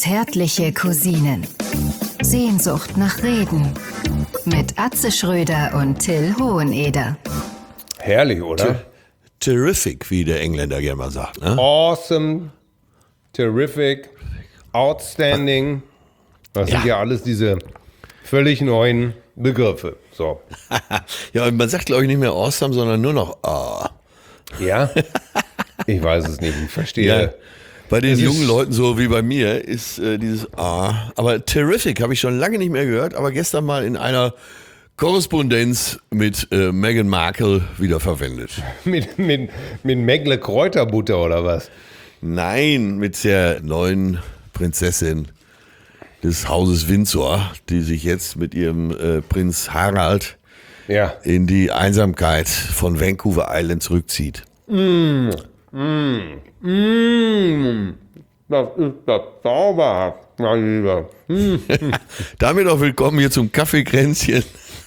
Zärtliche Cousinen. Sehnsucht nach Reden. Mit Atze Schröder und Till Hoheneder. Herrlich, oder? Terrific, wie der Engländer gerne mal sagt. Ne? Awesome, terrific, outstanding. Das sind ja alles diese völlig neuen Begriffe. So. Ja, und man sagt, glaube ich, nicht mehr awesome, sondern nur noch Ja? Ich weiß es nicht, ich verstehe. Ja. Bei den jungen Leuten, so wie bei mir, ist dieses aber terrific habe ich schon lange nicht mehr gehört, aber gestern mal in einer Korrespondenz mit Meghan Markle wieder verwendet. Mit Meckle Kräuterbutter oder was? Nein, mit der neuen Prinzessin des Hauses Windsor, die sich jetzt mit ihrem Prinz Harald in die Einsamkeit von Vancouver Island zurückzieht. Das ist das zauberhaft, mein Lieber. Damit auch willkommen hier zum Kaffeekränzchen.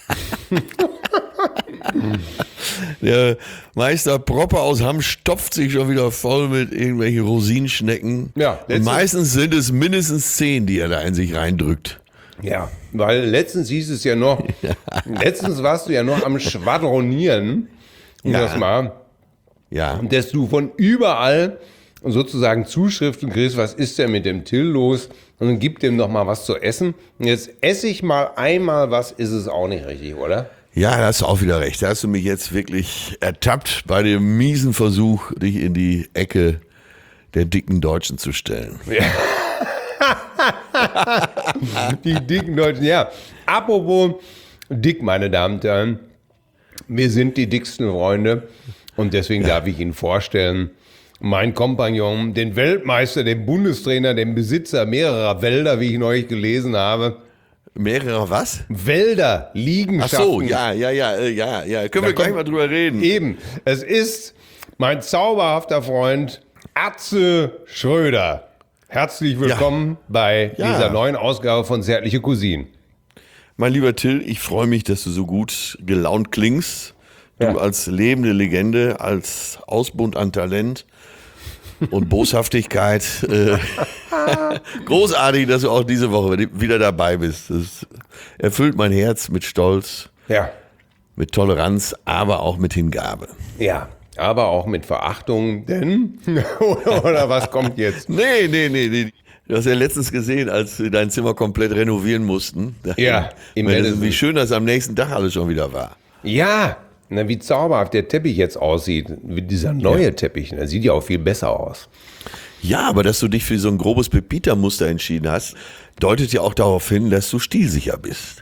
Der Meister Propper aus Hamm stopft sich schon wieder voll mit irgendwelchen Rosinenschnecken. Ja, und meistens sind es mindestens 10, die er da in sich reindrückt. Ja, weil letztens hieß es ja noch, letztens warst du ja noch am Schwadronieren, das mal, dass du von überall sozusagen Zuschriften kriegst, was ist denn mit dem Till los? Und dann gib dem doch mal was zu essen. Und jetzt esse ich mal einmal was, ist es auch nicht richtig, oder? Ja, da hast du auch wieder recht. Da hast du mich jetzt wirklich ertappt bei dem miesen Versuch, dich in die Ecke der dicken Deutschen zu stellen. Ja. Die dicken Deutschen, ja. Apropos dick, meine Damen und Herren. Wir sind die dicksten Freunde und deswegen darf ich Ihnen vorstellen, mein Kompagnon, den Weltmeister, den Bundestrainer, den Besitzer mehrerer Wälder, wie ich neulich gelesen habe. Mehrerer was? Wälder, Liegenschaften. Ach so, ja. Können wir gleich mal drüber reden. Eben. Es ist mein zauberhafter Freund Atze Schröder. Herzlich willkommen bei dieser neuen Ausgabe von Zärtliche Cousinen. Mein lieber Till, ich freue mich, dass du so gut gelaunt klingst. Du als lebende Legende, als Ausbund an Talent und Boshaftigkeit. Großartig, dass du auch diese Woche wieder dabei bist. Das erfüllt mein Herz mit Stolz, mit Toleranz, aber auch mit Hingabe. Ja, aber auch mit Verachtung, denn, oder was kommt jetzt? Nee. Du hast ja letztens gesehen, als wir dein Zimmer komplett renovieren mussten. Ja, wie schön das am nächsten Tag alles schon wieder war. Ja, na, wie zauberhaft der Teppich jetzt aussieht. Wie dieser neue Teppich, der sieht ja auch viel besser aus. Ja, aber dass du dich für so ein grobes Pepita-Muster entschieden hast, deutet ja auch darauf hin, dass du stilsicher bist.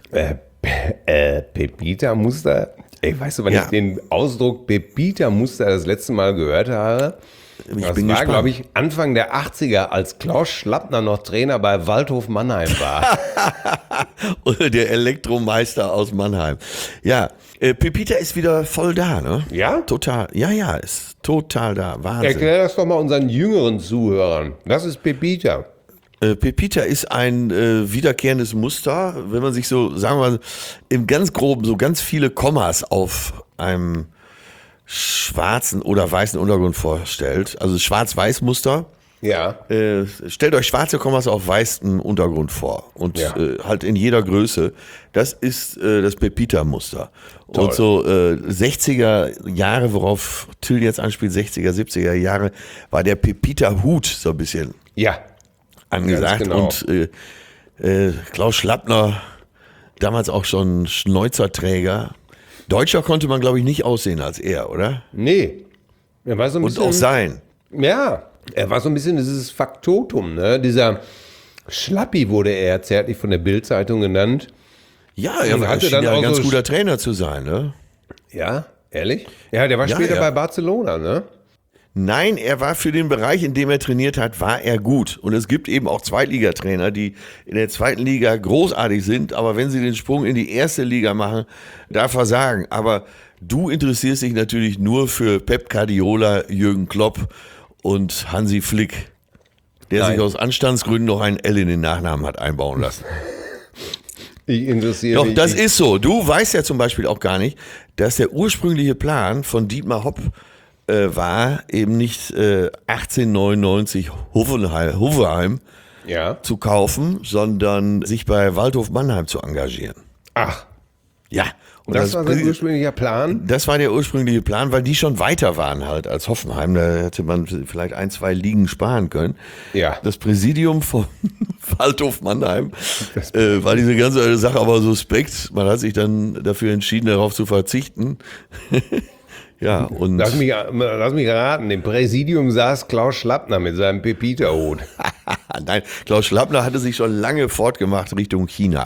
Pepita-Muster? Ey, weißt du, wann ich den Ausdruck Pepita-Muster das letzte Mal gehört habe? Das war, glaube ich, Anfang der 80er, als Klaus Schlappner noch Trainer bei Waldhof Mannheim war. Oder der Elektromeister aus Mannheim. Ja, Pepita ist wieder voll da, ne? Ja? Total. Ja, ist total da. Wahnsinn. Erklär das doch mal unseren jüngeren Zuhörern. Was ist Pepita? Pepita ist ein wiederkehrendes Muster, wenn man sich so, sagen wir mal, im ganz Groben so ganz viele Kommas auf einem schwarzen oder weißen Untergrund vorstellt. Also Schwarz-Weiß-Muster. Ja. Stellt euch schwarze Kommas auf weißem Untergrund vor und halt in jeder Größe. Das ist das Pepita-Muster. Toll. Und so 60er Jahre, worauf Till jetzt anspielt, 60er, 70er Jahre, war der Pepita-Hut so ein bisschen angesagt. Genau. Und Klaus Schlappner, damals auch schon Schneuzerträger. Deutscher konnte man, glaube ich, nicht aussehen als er, oder? Nee. Er war so ein bisschen, und auch sein. Ja, er war so ein bisschen dieses Faktotum, ne? Dieser Schlappi wurde er zärtlich von der Bild-Zeitung genannt. Ja, er schien ja ein ganz guter Trainer zu sein, ne? Ja, ehrlich? Ja, der war später bei Barcelona, ne? Nein, er war für den Bereich, in dem er trainiert hat, war er gut. Und es gibt eben auch Zweitligatrainer, die in der zweiten Liga großartig sind, aber wenn sie den Sprung in die erste Liga machen, da versagen. Aber du interessierst dich natürlich nur für Pep Guardiola, Jürgen Klopp und Hansi Flick, der sich aus Anstandsgründen noch ein L in den Nachnamen hat einbauen lassen. Ich interessiere mich. Doch, das ist so. Du weißt ja zum Beispiel auch gar nicht, dass der ursprüngliche Plan von Dietmar Hopp war eben nicht 1899 Hoffenheim, zu kaufen, sondern sich bei Waldhof Mannheim zu engagieren. Ach. Ja. Und das war der ursprüngliche Plan? Das war der ursprüngliche Plan, weil die schon weiter waren halt als Hoffenheim. Da hätte man vielleicht 1, 2 Ligen sparen können. Ja. Das Präsidium von Waldhof Mannheim war diese ganze Sache aber suspekt. Man hat sich dann dafür entschieden, darauf zu verzichten. Ja, und Lass mich raten, im Präsidium saß Klaus Schlappner mit seinem Pepita-Hut. Nein, Klaus Schlappner hatte sich schon lange fortgemacht Richtung China.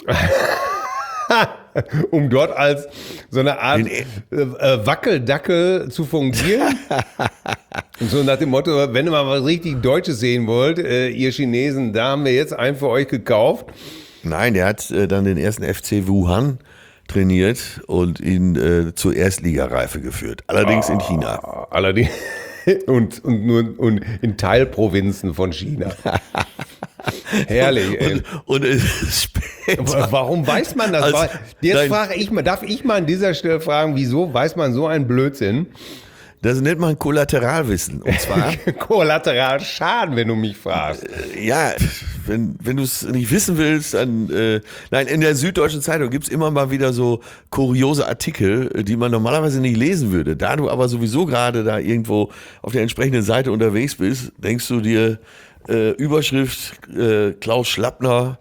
Um dort als so eine Art Wackeldackel zu fungieren. Und so nach dem Motto, wenn ihr mal was richtig Deutsches sehen wollt, ihr Chinesen, da haben wir jetzt einen für euch gekauft. Nein, der hat dann den ersten FC Wuhan trainiert und ihn zur Erstligareife geführt. Allerdings in China. Allerdings und in Teilprovinzen von China. Herrlich, ey. Und später, warum weiß man das? Darf ich mal an dieser Stelle fragen, wieso weiß man so einen Blödsinn? Das nennt man Kollateralwissen. Und zwar Kollateralschaden, wenn du mich fragst. Ja, wenn du es nicht wissen willst, dann nein, in der Süddeutschen Zeitung gibt's immer mal wieder so kuriose Artikel, die man normalerweise nicht lesen würde. Da du aber sowieso gerade da irgendwo auf der entsprechenden Seite unterwegs bist, denkst du dir, Überschrift Klaus Schlappner,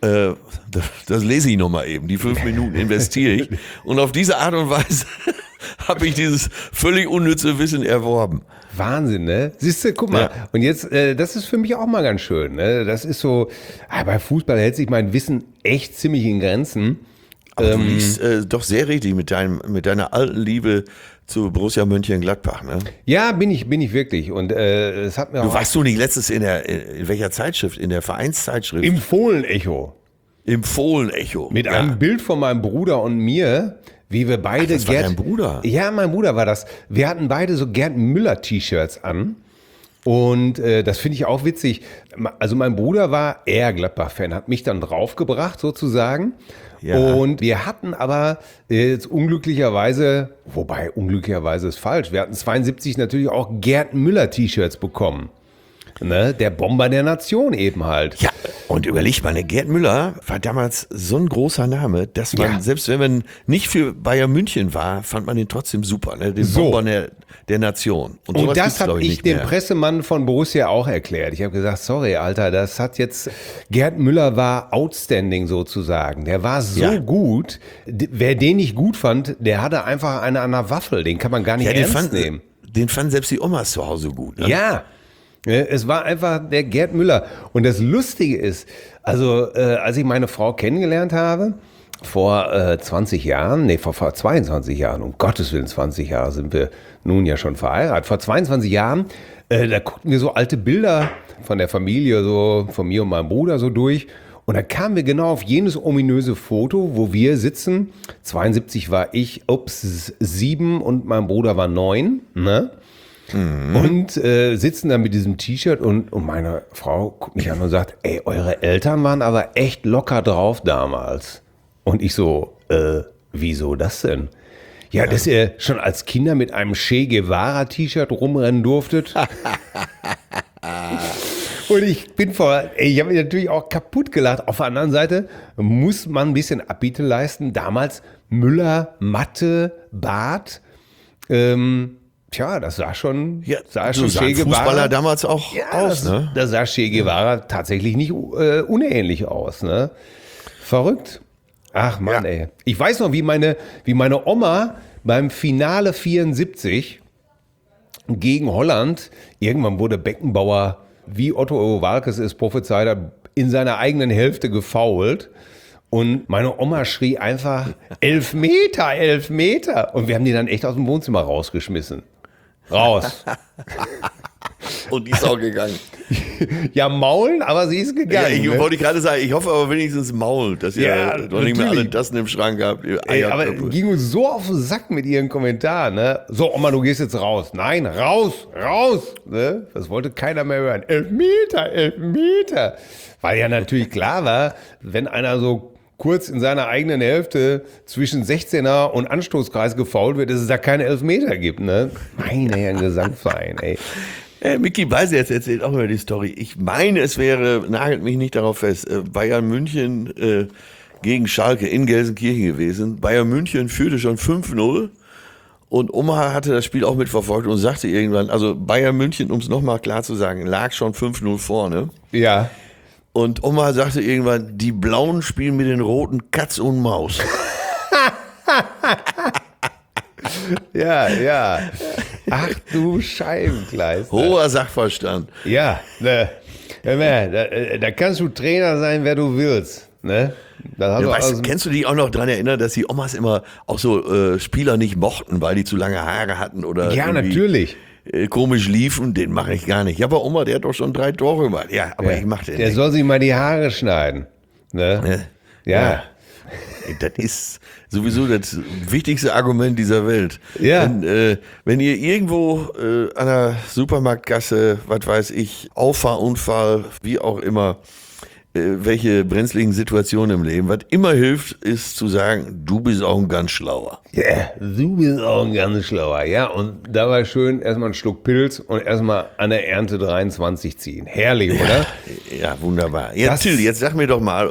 das lese ich nochmal eben, die 5 Minuten investiere ich. Und auf diese Art und Weise habe ich dieses völlig unnütze Wissen erworben. Wahnsinn, ne? Siehst du, guck mal. Ja. Und jetzt, das ist für mich auch mal ganz schön, ne? Das ist so, bei Fußball hält sich mein Wissen echt ziemlich in Grenzen. Aber du liegst doch sehr richtig mit deiner alten Liebe zu Borussia Mönchengladbach, ne? Ja, bin ich wirklich. Und es hat mir auch. Weißt du nicht letztens in welcher Zeitschrift? In der Vereinszeitschrift? Im Fohlenecho. Im Fohlenecho. Mit einem Bild von meinem Bruder und mir, wie wir beide. Das war dein Bruder? Ja, mein Bruder war das. Wir hatten beide so Gerd Müller-T-Shirts an. Und das finde ich auch witzig. Also mein Bruder war eher Gladbach-Fan, hat mich dann draufgebracht sozusagen. Ja. Und wir hatten aber jetzt unglücklicherweise ist falsch, wir hatten 72 natürlich auch Gerd Müller-T-Shirts bekommen. Ne? Der Bomber der Nation eben halt. Ja, und überleg mal, Gerd Müller war damals so ein großer Name, dass man, selbst wenn man nicht für Bayern München war, fand man den trotzdem super. Ne? Den Bomber der Nation. Und das habe ich dem Pressemann von Borussia auch erklärt. Ich habe gesagt, sorry, Alter, das hat jetzt, Gerd Müller war outstanding sozusagen. Der war so gut. Wer den nicht gut fand, der hatte einfach eine an der Waffel. Den kann man gar nicht ernst nehmen. Den fanden selbst die Omas zu Hause gut. Ne? Ja. Es war einfach der Gerd Müller. Und das Lustige ist, also als ich meine Frau kennengelernt habe, vor 22 Jahren, um Gottes Willen 20 Jahre sind wir nun ja schon verheiratet. Vor 22 Jahren, da guckten wir so alte Bilder von der Familie, so von mir und meinem Bruder so durch. Und da kamen wir genau auf jenes ominöse Foto, wo wir sitzen. 72 war ich, 7 und mein Bruder war 9, ne? Mhm. Und sitzen da mit diesem T-Shirt und meine Frau guckt mich an und sagt, ey, eure Eltern waren aber echt locker drauf damals. Und ich so, wieso das denn? Ja, dass ihr schon als Kinder mit einem Che Guevara T-Shirt rumrennen durftet. Und ich habe mich natürlich auch kaputt gelacht. Auf der anderen Seite muss man ein bisschen Abbiete leisten. Damals Müller, Matte, Bart, das sah schon, schon Che Guevara. Fußballer damals auch aus, ne? Da sah Che Guevara tatsächlich nicht unähnlich aus, ne? Verrückt. Ach Mann, ey. Ich weiß noch, wie meine Oma beim Finale 74 gegen Holland, irgendwann wurde Beckenbauer, wie Otto Waalkes es prophezeit hat, in seiner eigenen Hälfte gefoult. Und meine Oma schrie einfach, 11 Meter, 11 Meter. Und wir haben die dann echt aus dem Wohnzimmer rausgeschmissen. Raus. Und die ist auch gegangen. Ja, maulen, aber sie ist gegangen. Ja, wollte gerade sagen, ich hoffe aber wenigstens maulen, dass ihr noch nicht mehr alle Tassen im Schrank habt. Aber ging uns so auf den Sack mit ihren Kommentaren. Ne? So, Oma, du gehst jetzt raus. Nein, raus. Ne? Das wollte keiner mehr hören. 11 Meter, 11 Meter. Weil ja natürlich klar war, wenn einer so kurz in seiner eigenen Hälfte zwischen 16er und Anstoßkreis gefoult wird, dass es da keine Elfmeter gibt, ne? Meine Herren, Gesangverein, ey. Micky Beisenherz jetzt erzählt auch immer die Story. Ich meine, es wäre, nagelt mich nicht darauf fest, Bayern München gegen Schalke in Gelsenkirchen gewesen. Bayern München führte schon 5-0 und Oma hatte das Spiel auch mitverfolgt und sagte irgendwann, also Bayern München, um es nochmal klar zu sagen, lag schon 5-0 vorne. Ja. Und Oma sagte irgendwann, die Blauen spielen mit den Roten Katz und Maus. Ja. Ach du Scheibenkleister. Hoher Sachverstand. Ja, da kannst du Trainer sein, wer du willst. Ne? Kennst du dich auch noch daran erinnern, dass die Omas immer auch so Spieler nicht mochten, weil die zu lange Haare hatten oder ja, natürlich. Komisch liefen? Den mache ich gar nicht. Ja, aber Oma, der hat doch schon 3 Tore gemacht. Ja, aber ich mache den Der nicht. soll sich mal die Haare schneiden. Ne? Ja. Das ist sowieso das wichtigste Argument dieser Welt. Ja. Wenn ihr irgendwo an der Supermarktgasse, was weiß ich, Auffahrunfall, wie auch immer, welche brenzligen Situationen im Leben, was immer hilft, ist zu sagen, du bist auch ein ganz Schlauer. Ja, du bist auch ein ganz Schlauer. Ja, und dabei schön erstmal einen Schluck Pilz und erstmal an der Ernte 23 ziehen. Herrlich, oder? Ja, wunderbar. Ja, Till, jetzt sag mir doch mal,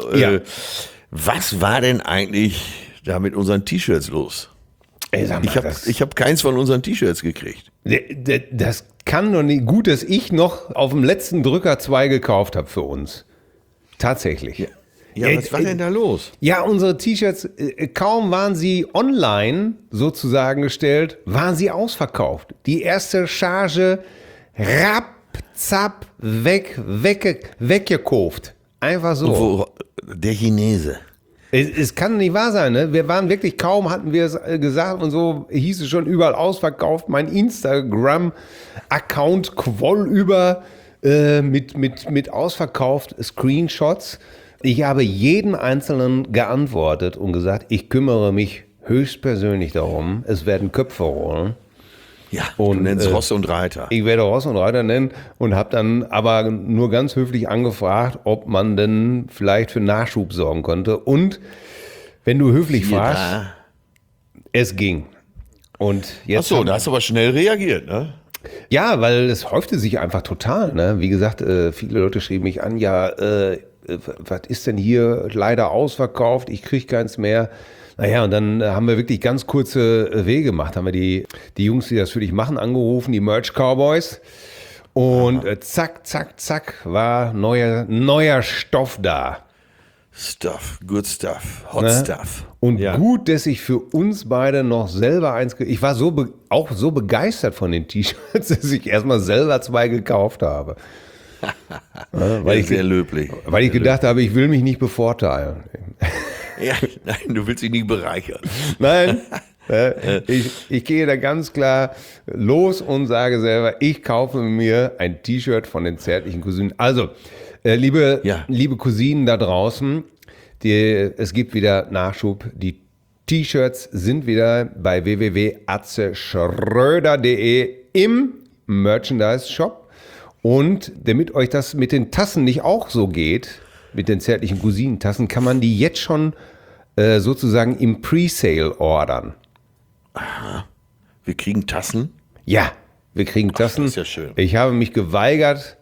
was war denn eigentlich da mit unseren T-Shirts los? Ey, sag mal, ich hab keins von unseren T-Shirts gekriegt. Das kann doch nicht. Gut, dass ich noch auf dem letzten Drücker 2 gekauft habe für uns. Tatsächlich. Ja, was war denn da los? Ja, unsere T-Shirts, kaum waren sie online sozusagen gestellt, waren sie ausverkauft. Die erste Charge, rapp, zapp, weggekauft. Einfach so. Der Chinese. Es kann nicht wahr sein, ne? Wir waren wirklich, kaum hatten wir es gesagt und so hieß es schon überall ausverkauft. Mein Instagram-Account quoll über mit ausverkauft Screenshots. Ich habe jedem Einzelnen geantwortet und gesagt, ich kümmere mich höchstpersönlich darum. Es werden Köpfe rollen. Ja, und du nennst Ross und Reiter. Ich werde Ross und Reiter nennen und habe dann aber nur ganz höflich angefragt, ob man denn vielleicht für Nachschub sorgen konnte. Und wenn du höflich fragst, es ging. Und jetzt da hast du aber schnell reagiert, ne? Ja, weil es häufte sich einfach total. Ne? Wie gesagt, viele Leute schrieben mich an, was ist denn hier leider ausverkauft, ich kriege keins mehr. Naja, und dann haben wir wirklich ganz kurze Wege gemacht. Haben wir die Jungs, die das für dich machen, angerufen, die Merch Cowboys. Und zack, war neuer Stoff da. Good stuff, hot stuff. Und gut, dass ich für uns beide noch selber ich war auch so begeistert von den T-Shirts, dass ich erstmal selber 2 gekauft habe. Sehr löblich. Weil ich gedacht habe, ich will mich nicht bevorteilen. Ja, nein, du willst dich nicht bereichern. Nein, ich gehe da ganz klar los und sage selber, ich kaufe mir ein T-Shirt von den zärtlichen Cousinen. Also, liebe Cousinen da draußen, es gibt wieder Nachschub. Die T-Shirts sind wieder bei www.atzeschröder.de im Merchandise-Shop. Und damit euch das mit den Tassen nicht auch so geht, mit den zärtlichen Cousinentassen, kann man die jetzt schon sozusagen im Presale ordern. Aha. Wir kriegen Tassen? Ja, wir kriegen Tassen. Das ist ja schön. Ich habe mich geweigert,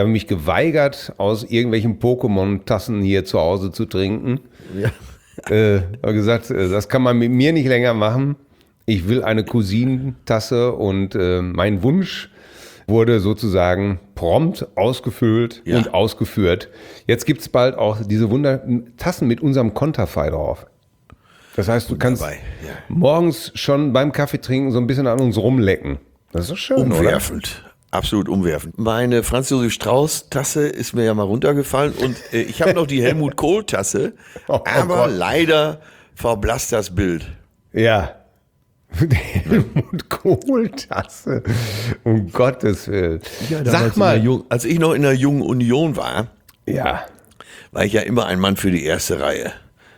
aus irgendwelchen Pokémon-Tassen hier zu Hause zu trinken. Ja. Habe gesagt, das kann man mit mir nicht länger machen. Ich will eine Cousinentasse und mein Wunsch wurde sozusagen prompt ausgefüllt und ausgeführt. Jetzt gibt es bald auch diese Tassen mit unserem Konterfei drauf. Das heißt, du kannst morgens schon beim Kaffee trinken so ein bisschen an uns rumlecken. Das ist doch schön, umwerfend. Oder? Absolut umwerfend. Meine Franz Josef Strauß Tasse ist mir ja mal runtergefallen und ich habe noch die Helmut Kohl Tasse, aber leider verblasst das Bild. Ja. Die Helmut Kohl-Tasse. Um Gottes Willen. Ja, sag mal, als ich noch in der Jungen Union war, war ich ja immer ein Mann für die erste Reihe.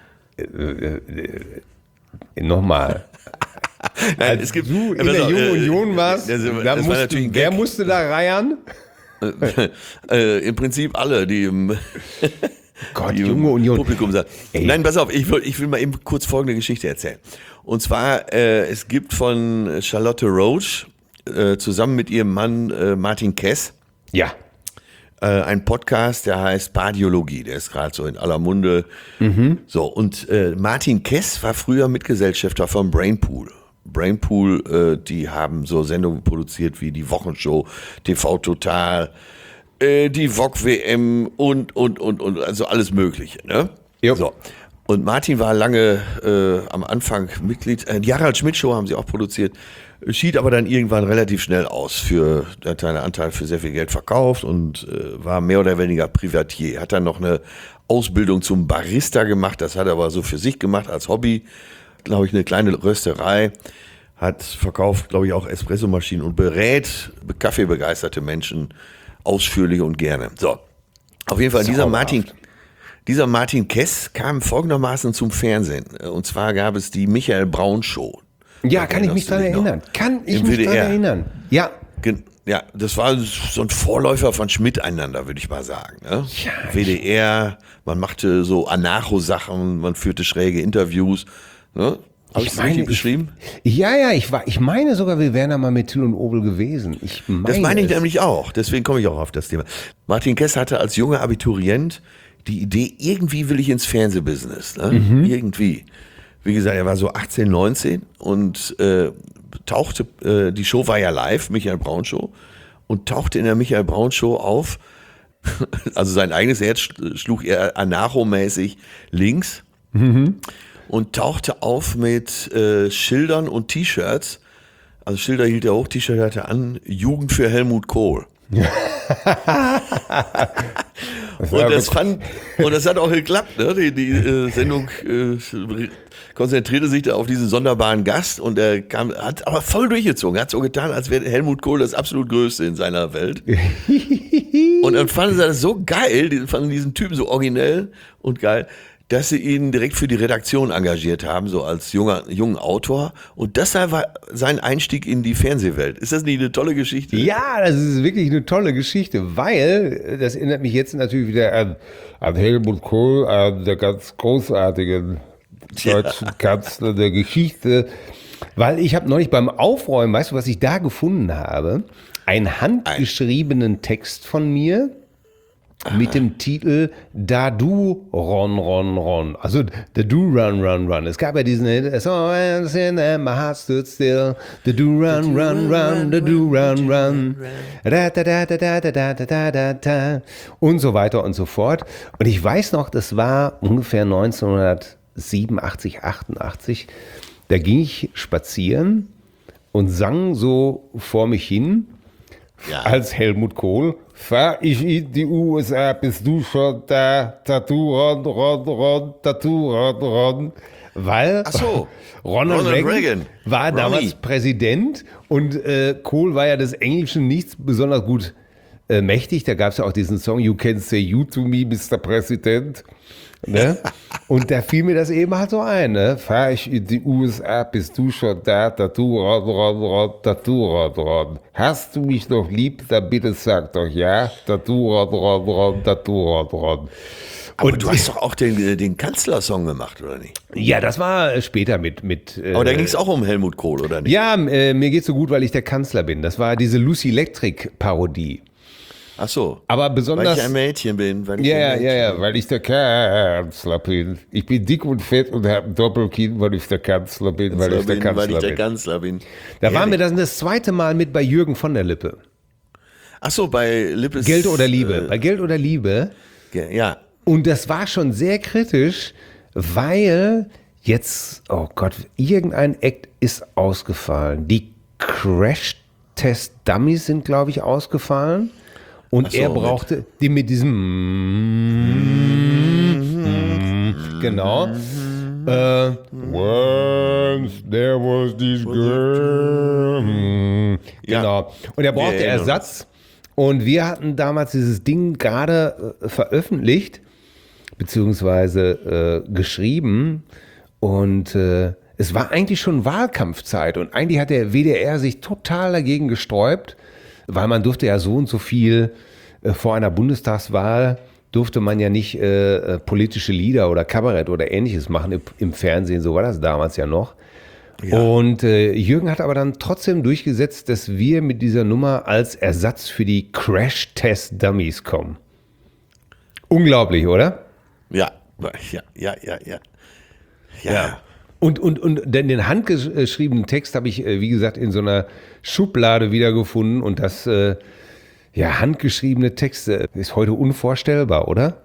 Nochmal. Nein, es gibt, du in der Jungen Union warst, wer musste da reiern? Im Prinzip alle, die im Junge Union. Publikum sagen. Nein, pass auf, ich will mal eben kurz folgende Geschichte erzählen. Und zwar, es gibt von Charlotte Roach zusammen mit ihrem Mann Martin Kess. Ja. Ein Podcast, der heißt Bardiologie, der ist gerade so in aller Munde. So, und Martin Kess war früher Mitgesellschafter von Brainpool. Brainpool, die haben so Sendungen produziert wie die Wochenshow, TV Total, die VOG WM und, also alles Mögliche, ne? Jo. So. Und Martin war lange am Anfang Mitglied, die Harald Schmidt Show haben sie auch produziert, schied aber dann irgendwann relativ schnell aus, hat seinen Anteil für sehr viel Geld verkauft und war mehr oder weniger Privatier. Hat dann noch eine Ausbildung zum Barista gemacht, das hat er aber so für sich gemacht als Hobby, glaube ich, eine kleine Rösterei, hat verkauft, glaube ich, auch Espressomaschinen und berät kaffeebegeisterte Menschen ausführlich und gerne. So, auf jeden Fall dieser Martin Kess kam folgendermaßen zum Fernsehen. Und zwar gab es die Michael Braun Show. Ja, kann ich mich daran erinnern. Ja. Ja, das war so ein Vorläufer von Schmidt einander, würde ich mal sagen. Ne? Ja, WDR, man machte so Anarcho-Sachen, man führte schräge Interviews. Ne? Habe ich das richtig beschrieben? Ich meine sogar, wir wären da mal mit Till und Obel gewesen. Das meine ich nämlich auch, deswegen komme ich auch auf das Thema. Martin Kess hatte als junger Abiturient die Idee, irgendwie will ich ins Fernsehbusiness. Ne? Irgendwie. Wie gesagt, er war so 18, 19 und tauchte, die Show war ja live, Michael Braun Show, und tauchte in der Michael Braun Show auf, also sein eigenes Herz schlug er anarchomäßig links und tauchte auf mit Schildern und T-Shirts. Also Schilder hielt er hoch, T-Shirt hatte er an, Jugend für Helmut Kohl. Und das hat auch geklappt, ne? Die Sendung konzentrierte sich da auf diesen sonderbaren Gast und er hat aber voll durchgezogen, hat so getan, als wäre Helmut Kohl das absolut Größte in seiner Welt. Und dann fanden sie das so geil, fanden diesen Typen so originell und geil, dass sie ihn direkt für die Redaktion engagiert haben, so als jungen Autor. Und das war sein Einstieg in die Fernsehwelt. Ist das nicht eine tolle Geschichte? Ja, das ist wirklich eine tolle Geschichte, weil, das erinnert mich jetzt natürlich wieder an Helmut Kohl, an der ganz großartigen deutschen Kanzler der Geschichte. Weil ich habe neulich beim Aufräumen, weißt du, was ich da gefunden habe? Einen handgeschriebenen Text von mir, mit dem Titel Da Du Ron Ron Ron, also Da Du Run Run Run. Es gab ja diesen My Heart Stood Still, Da Du Run Run Run, Da Du Run Run, da da da da da da da da da da und so weiter und so fort. Und ich weiß noch, das war ungefähr 1987, 88. Da ging ich spazieren und sang so vor mich hin als Helmut Kohl. Fahr ich in die USA, bist du schon da? Tattoo, Ron, Ron, Ron, Tattoo, Ron, Ron. Weil Ronald Reagan war damals Präsident und Kohl war ja des Englischen nicht besonders gut mächtig. Da gab es ja auch diesen Song You Can Say You to Me, Mr. President. Ne? Und da fiel mir das eben halt so ein. Ne? Fahr ich in die USA, bist du schon da? Tattoo, Ron, Ron, Ron, Tattoo, Ron, Ron. Hast du mich noch lieb? Dann bitte sag doch ja. Tattoo, Ron, Ron, Ron, Tattoo, Ron, Ron. Aber du hast doch auch den Kanzlersong gemacht, oder nicht? Ja, das war später mit aber da ging es auch um Helmut Kohl, oder nicht? Ja, mir geht's so gut, weil ich der Kanzler bin. Das war diese Lucy Electric-Parodie. Ach so. Aber besonders. Weil ich ein Mädchen bin. Weil ich der Kanzler bin. Ich bin dick und fett und habe ein Doppelkinn, weil ich der Kanzler bin. Weil ich der Kanzler bin. Da waren wir dann das zweite Mal mit bei Jürgen von der Lippe. Ach so, bei Lippes. Geld oder Liebe. Bei Geld oder Liebe. Ja. Und das war schon sehr kritisch, weil jetzt, oh Gott, irgendein Act ist ausgefallen. Die Crash-Test-Dummies sind, glaube ich, ausgefallen. Und er brauchte die mit diesem genau. Once there was this girl. Genau. Und er brauchte Ersatz. Und wir hatten damals dieses Ding gerade veröffentlicht, beziehungsweise geschrieben. Und es war eigentlich schon Wahlkampfzeit. Und eigentlich hat der WDR sich total dagegen gesträubt, weil man durfte ja so und so viel vor einer Bundestagswahl, durfte man ja nicht politische Lieder oder Kabarett oder Ähnliches machen im Fernsehen, so war das damals ja noch. Ja. Und Jürgen hat aber dann trotzdem durchgesetzt, dass wir mit dieser Nummer als Ersatz für die Crash-Test-Dummies kommen. Unglaublich, oder? Ja. Und den handgeschriebenen Text habe ich, wie gesagt, in so einer Schublade wiedergefunden. Und das handgeschriebene Texte ist heute unvorstellbar, oder?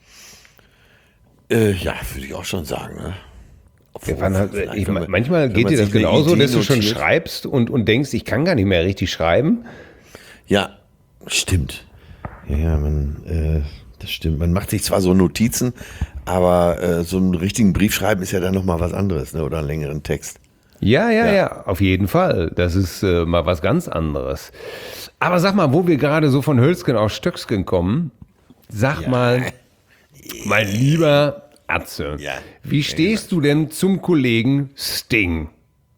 Würde ich auch schon sagen. Ne? Manchmal geht dir das genauso, dass du schon schreibst und denkst, ich kann gar nicht mehr richtig schreiben. Ja, stimmt. Ja, das stimmt. Man macht sich zwar so Notizen, aber so einen richtigen Brief schreiben ist ja dann nochmal was anderes, ne? Oder einen längeren Text. Ja, auf jeden Fall. Das ist mal was ganz anderes. Aber sag mal, wo wir gerade so von Hölzgen auf Stöcksken kommen, sag mal, mein lieber Atze, wie stehst du denn zum Kollegen Sting?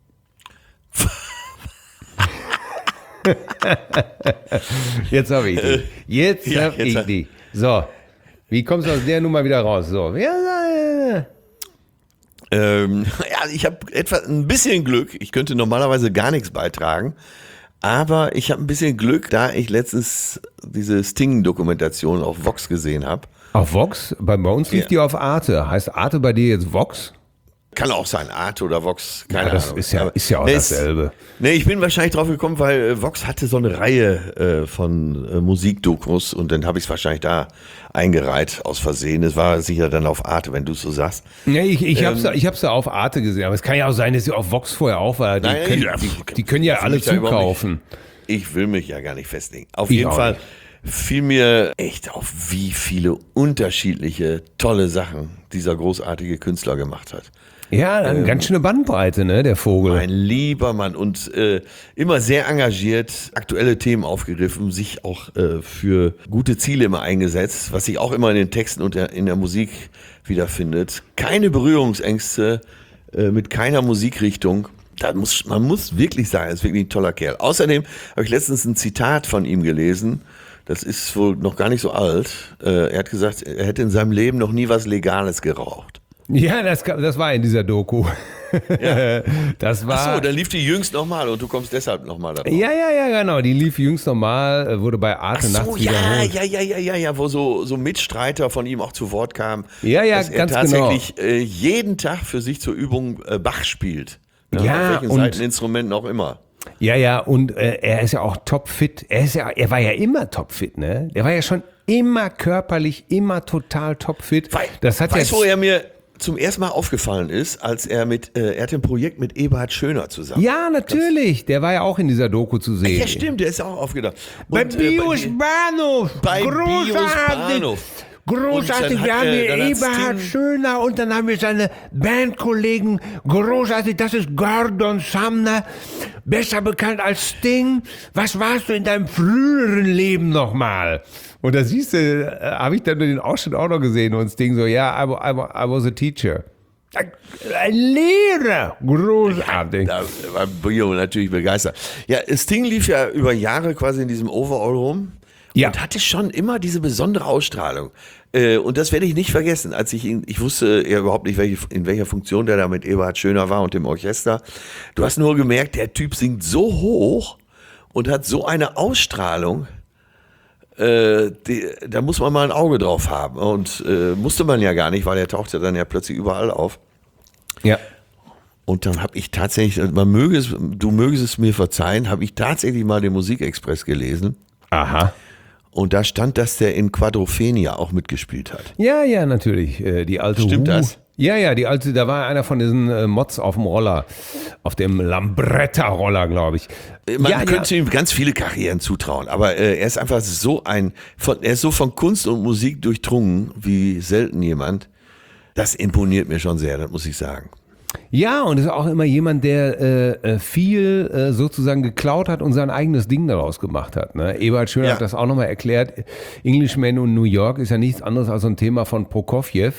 Jetzt habe ich die. Jetzt habe ich die. So, wie kommst du aus der Nummer wieder raus? So. Ich habe ein bisschen Glück. Ich könnte normalerweise gar nichts beitragen. Aber ich habe ein bisschen Glück, da ich letztens diese Sting-Dokumentation auf Vox gesehen habe. Auf Vox? Bei uns lief die auf Arte. Heißt Arte bei dir jetzt Vox? Kann auch sein, Arte oder Vox, keine Ahnung. Das ist ja auch dasselbe. Ich bin wahrscheinlich drauf gekommen, weil Vox hatte so eine Reihe von Musikdokus und dann habe ich es wahrscheinlich da eingereiht aus Versehen. Es war sicher dann auf Arte, wenn du es so sagst. Ja, ich hab's ja auf Arte gesehen, aber es kann ja auch sein, dass sie auf Vox vorher auch war. Die können ja alle zukaufen. Ich will mich ja gar nicht festlegen. Auf jeden Fall fiel mir echt auf, wie viele unterschiedliche, tolle Sachen dieser großartige Künstler gemacht hat. Ja, eine ganz schöne Bandbreite, ne, der Vogel. Ein lieber Mann und immer sehr engagiert, aktuelle Themen aufgegriffen, sich auch für gute Ziele immer eingesetzt, was sich auch immer in den Texten und in der Musik wiederfindet. Keine Berührungsängste mit keiner Musikrichtung. Man muss wirklich sagen, er ist wirklich ein toller Kerl. Außerdem habe ich letztens ein Zitat von ihm gelesen, das ist wohl noch gar nicht so alt. Er hat gesagt, er hätte in seinem Leben noch nie was Legales geraucht. Ja, das war in dieser Doku. Ja. Das war. Ach so, dann lief die jüngst nochmal und du kommst deshalb nochmal darauf. Ja, genau. Die lief jüngst nochmal, wurde bei Arte nachts wiederholt. Ja, wo so Mitstreiter von ihm auch zu Wort kamen. Ja, dass er ganz tatsächlich jeden Tag für sich zur Übung Bach spielt. Ja, auf welchen Seiteninstrumenten auch immer. Ja, und er ist ja auch topfit. Er war ja immer topfit, ne? Der war ja schon immer körperlich, immer total topfit. Weißt du, wo er mir zum ersten Mal aufgefallen ist, als er hat ein Projekt mit Eberhard Schöner zusammen. Ja, natürlich. Der war ja auch in dieser Doku zu sehen. Ja, stimmt, der ist auch aufgedacht. Bei Bios Bahnhof. Bei Bios Bahnhof. Großartig, wir haben hier Eberhard Schöner und dann haben wir seine Bandkollegen, großartig, das ist Gordon Sumner, besser bekannt als Sting. Was warst du in deinem früheren Leben nochmal? Und da siehst du, habe ich dann den Ausschnitt auch noch gesehen und Sting so, ja, I was a teacher. Ein Lehrer, großartig. Da war Bio natürlich begeistert. Ja, Sting lief ja über Jahre quasi in diesem Overall rum. Ja. Und hatte schon immer diese besondere Ausstrahlung. Und das werde ich nicht vergessen, als ich wusste ja überhaupt nicht, in welcher Funktion der da mit Eberhard Schöner war und dem Orchester. Du hast nur gemerkt, der Typ singt so hoch und hat so eine Ausstrahlung, da muss man mal ein Auge drauf haben. Und musste man ja gar nicht, weil er taucht ja dann ja plötzlich überall auf. Ja. Und dann habe ich tatsächlich, du mögest es mir verzeihen, habe ich tatsächlich mal den Musikexpress gelesen. Aha. Und da stand, dass der in Quadrophenia auch mitgespielt hat. Ja, natürlich. Die alte Stimmt das? Ja, die alte, da war einer von diesen Mods auf dem Roller. Auf dem Lambretta-Roller, glaube ich. Man könnte ihm ganz viele Karrieren zutrauen, aber er ist einfach er ist so von Kunst und Musik durchdrungen wie selten jemand. Das imponiert mir schon sehr, das muss ich sagen. Ja, und ist auch immer jemand, der viel sozusagen geklaut hat und sein eigenes Ding daraus gemacht hat. Ne? Eberhard Schöner hat das auch nochmal erklärt. Englishman und New York ist ja nichts anderes als so ein Thema von Prokofjew.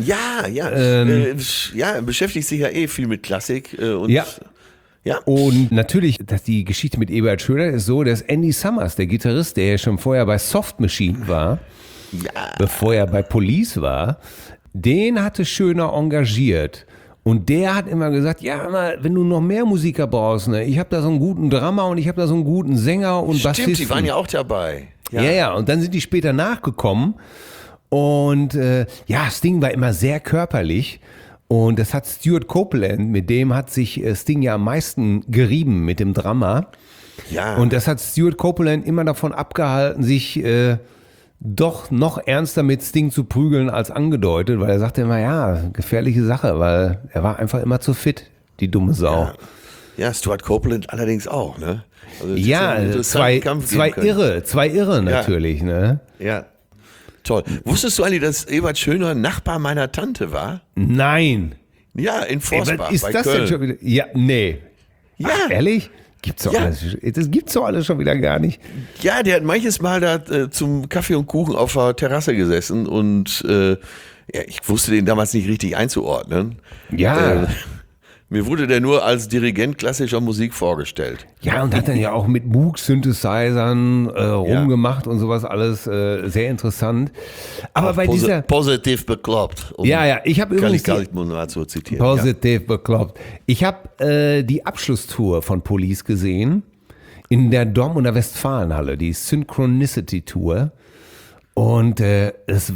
Ja, beschäftigt sich ja viel mit Klassik. Ja. Und natürlich, dass die Geschichte mit Eberhard Schöner ist so, dass Andy Summers, der Gitarrist, der ja schon vorher bei Soft Machine war, bevor er bei Police war, den hatte Schöner engagiert. Und der hat immer gesagt, ja, wenn du noch mehr Musiker brauchst, ne, ich habe da so einen guten Drummer und ich habe da so einen guten Sänger und Bassisten. Stimmt, die waren ja auch dabei. Ja, und dann sind die später nachgekommen und Sting war immer sehr körperlich. Und das hat Stuart Copeland, mit dem hat sich Sting ja am meisten gerieben mit dem Drummer. Ja. Und das hat Stuart Copeland immer davon abgehalten, sich doch noch ernster mit Sting zu prügeln als angedeutet, weil er sagte immer, ja, gefährliche Sache, weil er war einfach immer zu fit, die dumme Sau. Ja, Stuart Copeland allerdings auch, ne? Also zwei Irre natürlich, ne? Ja. Toll. Wusstest du eigentlich, dass Ewald Schöner Nachbar meiner Tante war? Nein. Ja, in Forsbach ist bei das Köln. Denn schon wieder? Ja, nee. Ja. Ach, ehrlich? Das gibt's doch alles schon wieder gar nicht. Ja, der hat manches Mal da zum Kaffee und Kuchen auf der Terrasse gesessen und ich wusste den damals nicht richtig einzuordnen. Ja. Mir wurde der nur als Dirigent klassischer Musik vorgestellt. Ja, und hat dann ja auch mit Moog-Synthesizern rumgemacht und sowas alles, sehr interessant. Aber bei dieser... Positiv bekloppt. Ich habe übrigens... Kann ich mal so zitieren. Positiv bekloppt. Ich habe die Abschlusstour von Police gesehen in der Dom- und der Westfalenhalle, die Synchronicity Tour. Und es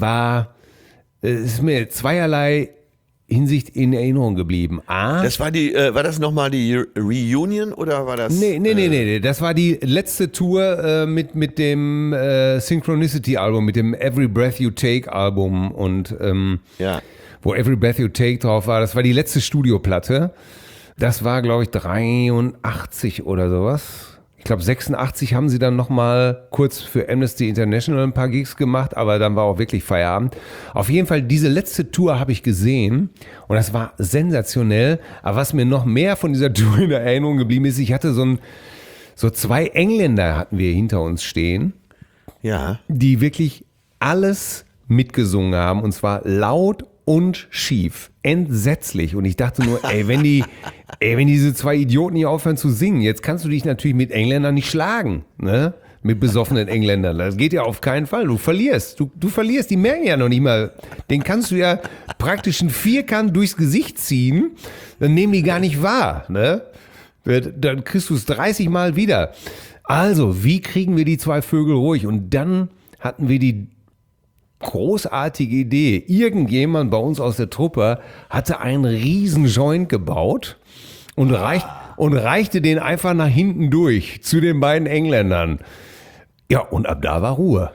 ist mir zweierlei Hinsicht in Erinnerung geblieben. Das war war das nochmal die Reunion oder war das? Nee. Das war die letzte Tour mit dem Synchronicity-Album, mit dem Every Breath You Take-Album und wo Every Breath You Take drauf war. Das war die letzte Studioplatte. Das war, glaube ich, 83 oder sowas. Ich glaube, 86 haben sie dann nochmal kurz für Amnesty International ein paar Gigs gemacht, aber dann war auch wirklich Feierabend. Auf jeden Fall, diese letzte Tour habe ich gesehen und das war sensationell. Aber was mir noch mehr von dieser Tour in der Erinnerung geblieben ist, ich hatte so zwei Engländer hatten wir hinter uns stehen, die wirklich alles mitgesungen haben und zwar laut und schief. Entsetzlich. Und ich dachte nur, wenn diese zwei Idioten hier aufhören zu singen, jetzt kannst du dich natürlich mit Engländern nicht schlagen, ne? Mit besoffenen Engländern. Das geht ja auf keinen Fall. Du verlierst. Du verlierst. Die merken ja noch nicht mal. Den kannst du ja praktisch einen Vierkant durchs Gesicht ziehen. Dann nehmen die gar nicht wahr, ne? Dann kriegst du es 30 Mal wieder. Also, wie kriegen wir die zwei Vögel ruhig? Und dann hatten wir die großartige Idee. Irgendjemand bei uns aus der Truppe hatte einen riesen Joint gebaut und reichte den einfach nach hinten durch zu den beiden Engländern. Ja, und ab da war Ruhe.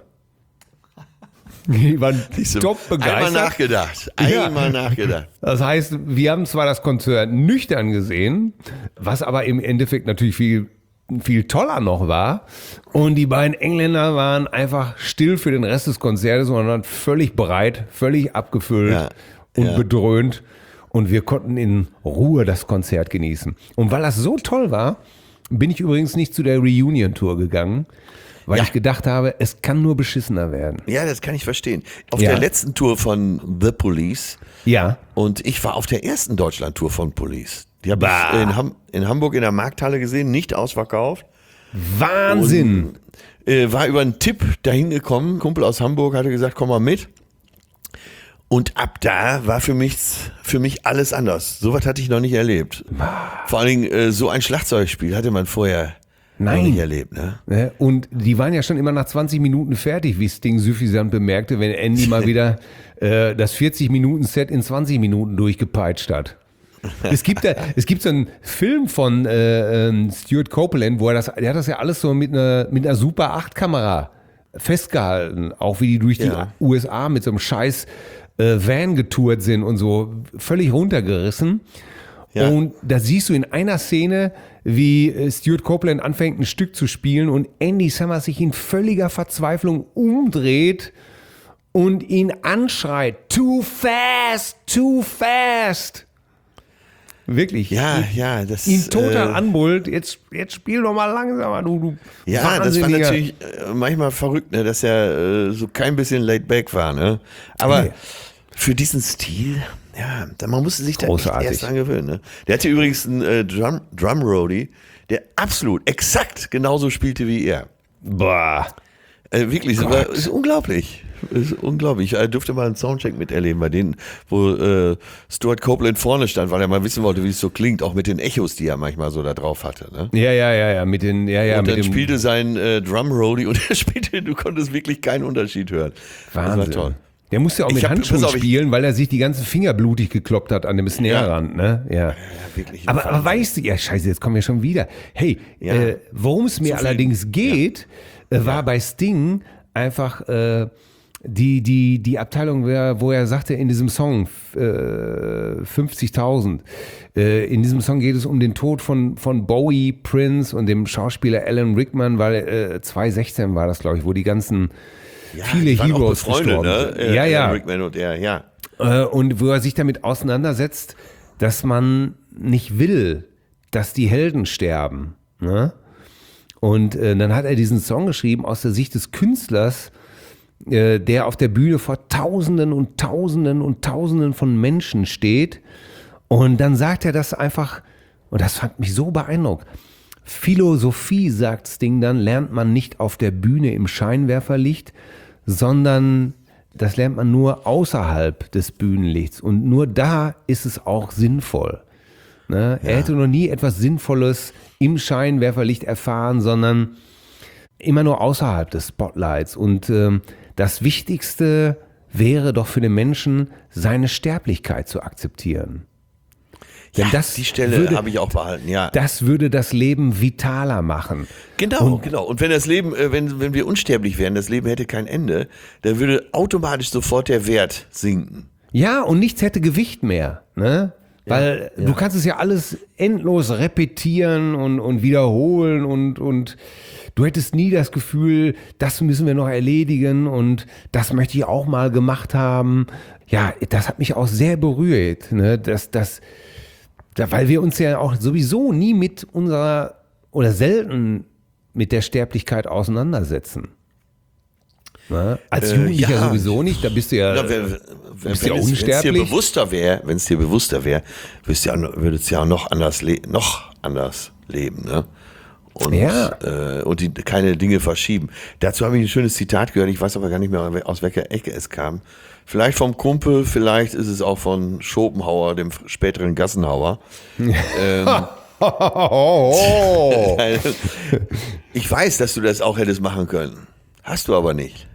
Die waren top begeistert. Einmal nachgedacht. Das heißt, wir haben zwar das Konzert nüchtern gesehen, was aber im Endeffekt natürlich viel toller noch war. Und die beiden Engländer waren einfach still für den Rest des Konzertes und waren völlig bereit, völlig abgefüllt und bedröhnt. Und wir konnten in Ruhe das Konzert genießen. Und weil das so toll war, bin ich übrigens nicht zu der Reunion-Tour gegangen, weil ich gedacht habe, es kann nur beschissener werden. Ja, das kann ich verstehen. Auf der letzten Tour von The Police. Ja. Und ich war auf der ersten Deutschland-Tour von Police. Die habe ich in Hamburg in der Markthalle gesehen, nicht ausverkauft. Wahnsinn! Und, war über einen Tipp dahin gekommen. Ein Kumpel aus Hamburg hatte gesagt, komm mal mit. Und ab da war für mich alles anders. Sowas hatte ich noch nicht erlebt. Vor allen Dingen so ein Schlagzeugspiel hatte man vorher noch nicht erlebt. Ne? Und die waren ja schon immer nach 20 Minuten fertig, wie Sting suffisant bemerkte, wenn Andy mal wieder das 40-Minuten-Set in 20 Minuten durchgepeitscht hat. Es gibt so einen Film von Stuart Copeland, wo der hat das ja alles so mit einer Super 8 Kamera festgehalten, auch wie die durch die USA mit so einem scheiß Van getourt sind und so, völlig runtergerissen. Ja. Und da siehst du in einer Szene, wie Stuart Copeland anfängt, ein Stück zu spielen und Andy Summers sich in völliger Verzweiflung umdreht und ihn anschreit, too fast, too fast. Wirklich. Ja, das ihn total anbrüllt. Jetzt spiel doch mal langsamer, du. Ja, das war natürlich manchmal verrückt, ne, dass er so kein bisschen laid back war, ne? Aber für diesen Stil, man musste sich da echt erst dran gewöhnen, ne? Der hatte übrigens einen Drum Roadie, der absolut exakt genauso spielte wie er. Boah. Wirklich, ist unglaublich. ist unglaublich. Ich durfte mal einen Soundcheck miterleben bei denen, wo Stuart Copeland vorne stand, weil er mal wissen wollte, wie es so klingt, auch mit den Echos, die er manchmal so da drauf hatte. Ne? Ja, und dann spielte sein Drumroll und er spielte, du konntest wirklich keinen Unterschied hören. Wahnsinn. Das war toll. Der musste ja auch mit Handschuhen spielen, weil er sich die ganzen Finger blutig gekloppt hat an dem Snare-Rand. Ne? Ja, wirklich. Aber weißt du, ja scheiße, jetzt kommen wir schon wieder. Hey, worum es mir allerdings geht, war bei Sting einfach die Abteilung, wo er sagte in diesem Song 50.000. In diesem Song geht es um den Tod von Bowie, Prince und dem Schauspieler Alan Rickman, weil 2016 war das, glaube ich, wo die ganzen viele Heroes Freunde, ne? Ja. Rickman und er, ja. Und wo er sich damit auseinandersetzt, dass man nicht will, dass die Helden sterben. Ne? Und dann hat er diesen Song geschrieben aus der Sicht des Künstlers, der auf der Bühne vor Tausenden und Tausenden und Tausenden von Menschen steht. Und dann sagt er das einfach, und das fand mich so beeindruckt. Philosophie, sagt Sting dann, lernt man nicht auf der Bühne im Scheinwerferlicht, sondern das lernt man nur außerhalb des Bühnenlichts. Und nur da ist es auch sinnvoll. Ne? Ja. Er hätte noch nie etwas Sinnvolles im Scheinwerferlicht erfahren, sondern immer nur außerhalb des Spotlights. Und das Wichtigste wäre doch für den Menschen, seine Sterblichkeit zu akzeptieren. Denn die Stelle habe ich auch behalten, ja. Das würde das Leben vitaler machen. Genau. Und wenn das Leben, wenn wir unsterblich wären, das Leben hätte kein Ende, dann würde automatisch sofort der Wert sinken. Ja, und nichts hätte Gewicht mehr, ne? Weil du kannst es ja alles endlos repetieren und wiederholen und du hättest nie das Gefühl, das müssen wir noch erledigen und das möchte ich auch mal gemacht haben. Ja, das hat mich auch sehr berührt, ne? Weil wir uns ja auch sowieso nie mit unserer oder selten mit der Sterblichkeit auseinandersetzen. Na, als Jugendlicher sowieso nicht, da bist du ja, unsterblich. Wenn es dir bewusster wäre, würde es ja noch anders leben, ne? Und keine Dinge verschieben. Dazu habe ich ein schönes Zitat gehört, ich weiß aber gar nicht mehr, aus welcher Ecke es kam. Vielleicht vom Kumpel, vielleicht ist es auch von Schopenhauer, dem späteren Gassenhauer. Ich weiß, dass du das auch hättest machen können. Hast du aber nicht.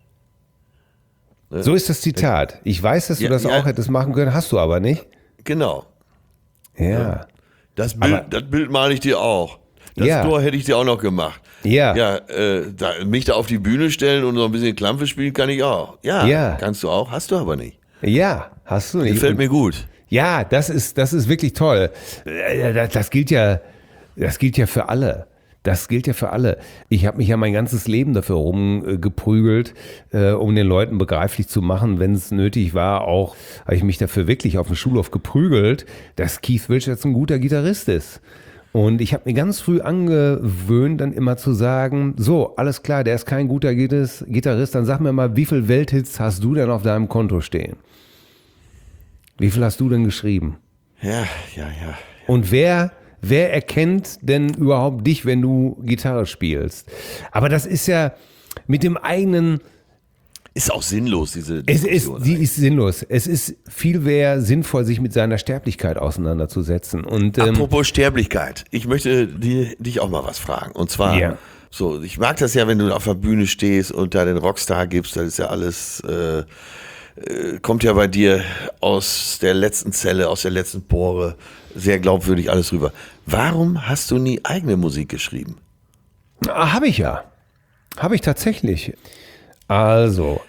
So ist das Zitat. Ich weiß, dass du das auch hättest machen können, hast du aber nicht. Genau. Ja. Das Bild male ich dir auch. Das Tor hätte ich dir auch noch gemacht. Ja. Mich da auf die Bühne stellen und so ein bisschen Klampfe spielen kann ich auch. Ja. Kannst du auch, hast du aber nicht. Ja, hast du nicht. Gefällt mir gut. Ja, das ist wirklich toll. Das gilt ja für alle. Das gilt ja für alle. Ich habe mich ja mein ganzes Leben dafür rumgeprügelt, um den Leuten begreiflich zu machen, wenn es nötig war, auch habe ich mich dafür wirklich auf dem Schulhof geprügelt, dass Keith Richards ein guter Gitarrist ist. Und ich habe mir ganz früh angewöhnt, dann immer zu sagen, so, alles klar, der ist kein guter Gitarrist, dann sag mir mal, wie viele Welthits hast du denn auf deinem Konto stehen? Wie viel hast du denn geschrieben? Ja. Und wer erkennt denn überhaupt dich, wenn du Gitarre spielst? Aber das ist ja mit dem eigenen... Ist auch sinnlos, diese Diskussion. Die ist sinnlos. Es ist viel mehr sinnvoll, sich mit seiner Sterblichkeit auseinanderzusetzen. Und, apropos Sterblichkeit, ich möchte dich auch mal was fragen. Und zwar, so, ich mag das ja, wenn du auf der Bühne stehst und da den Rockstar gibst, das ist ja alles... kommt ja bei dir aus der letzten Zelle, aus der letzten Pore, sehr glaubwürdig alles rüber. Warum hast du nie eigene Musik geschrieben? Habe ich ja. Habe ich tatsächlich. Also,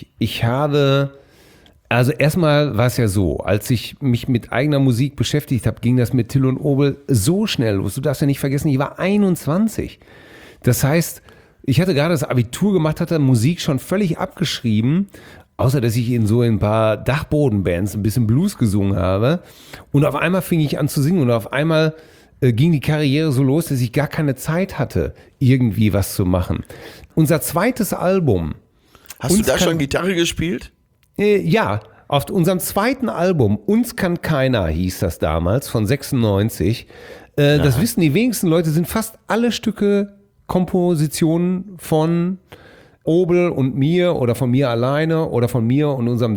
also erstmal war es ja so, als ich mich mit eigener Musik beschäftigt habe, ging das mit Till und Obel so schnell los. Du darfst ja nicht vergessen, ich war 21. Das heißt, ich hatte gerade das Abitur gemacht, hatte Musik schon völlig abgeschrieben, außer dass ich in ein paar Dachbodenbands ein bisschen Blues gesungen habe. Und auf einmal fing ich an zu singen und auf einmal ging die Karriere so los, dass ich gar keine Zeit hatte, irgendwie was zu machen. Unser zweites Album. Hast du da schon Gitarre gespielt? Ja, auf unserem zweiten Album, Uns kann keiner, hieß das damals, von 96. Das wissen die wenigsten Leute, sind fast alle Stücke Kompositionen von Obel und mir oder von mir alleine oder von mir und unserem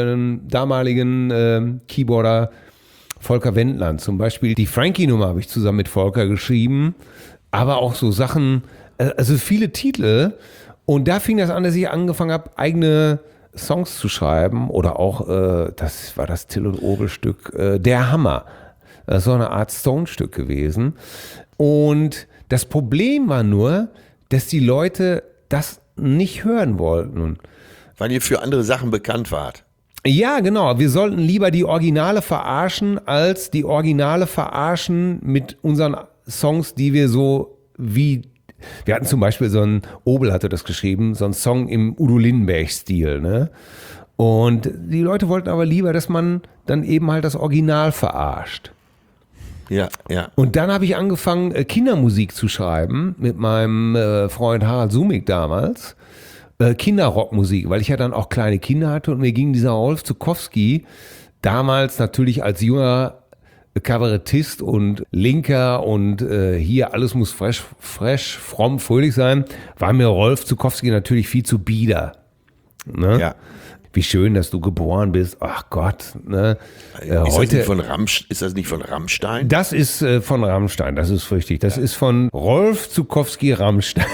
damaligen Keyboarder Volker Wendland. Zum Beispiel die Frankie-Nummer habe ich zusammen mit Volker geschrieben, aber auch so Sachen, also viele Titel. Und da fing das an, dass ich angefangen habe, eigene Songs zu schreiben oder auch, das war das Till und Obel-Stück, Der Hammer. Das ist so eine Art Stone-Stück gewesen. Und das Problem war nur, dass die Leute das nicht hören wollten. Weil ihr für andere Sachen bekannt wart. Ja, genau. Wir sollten lieber die Originale verarschen, als die Originale verarschen mit unseren Songs, die wir so wie... Wir hatten zum Beispiel Obel hatte das geschrieben, so einen Song im Udo Lindenberg-Stil, ne? Und die Leute wollten aber lieber, dass man dann eben halt das Original verarscht. Ja, ja. Und dann habe ich angefangen, Kindermusik zu schreiben mit meinem Freund Harald Sumig damals. Kinderrockmusik, weil ich ja dann auch kleine Kinder hatte und mir ging dieser Rolf Zuckowski damals natürlich als junger Kabarettist und Linker und hier alles muss fresh, fromm, fröhlich sein, war mir Rolf Zuckowski natürlich viel zu bieder. Ne? Ja. Wie schön, dass du geboren bist. Ach Gott. Ne? Ist das nicht von Rammstein? Das ist von Rammstein, das ist richtig. Das ist von Rolf Zuckowski Rammstein.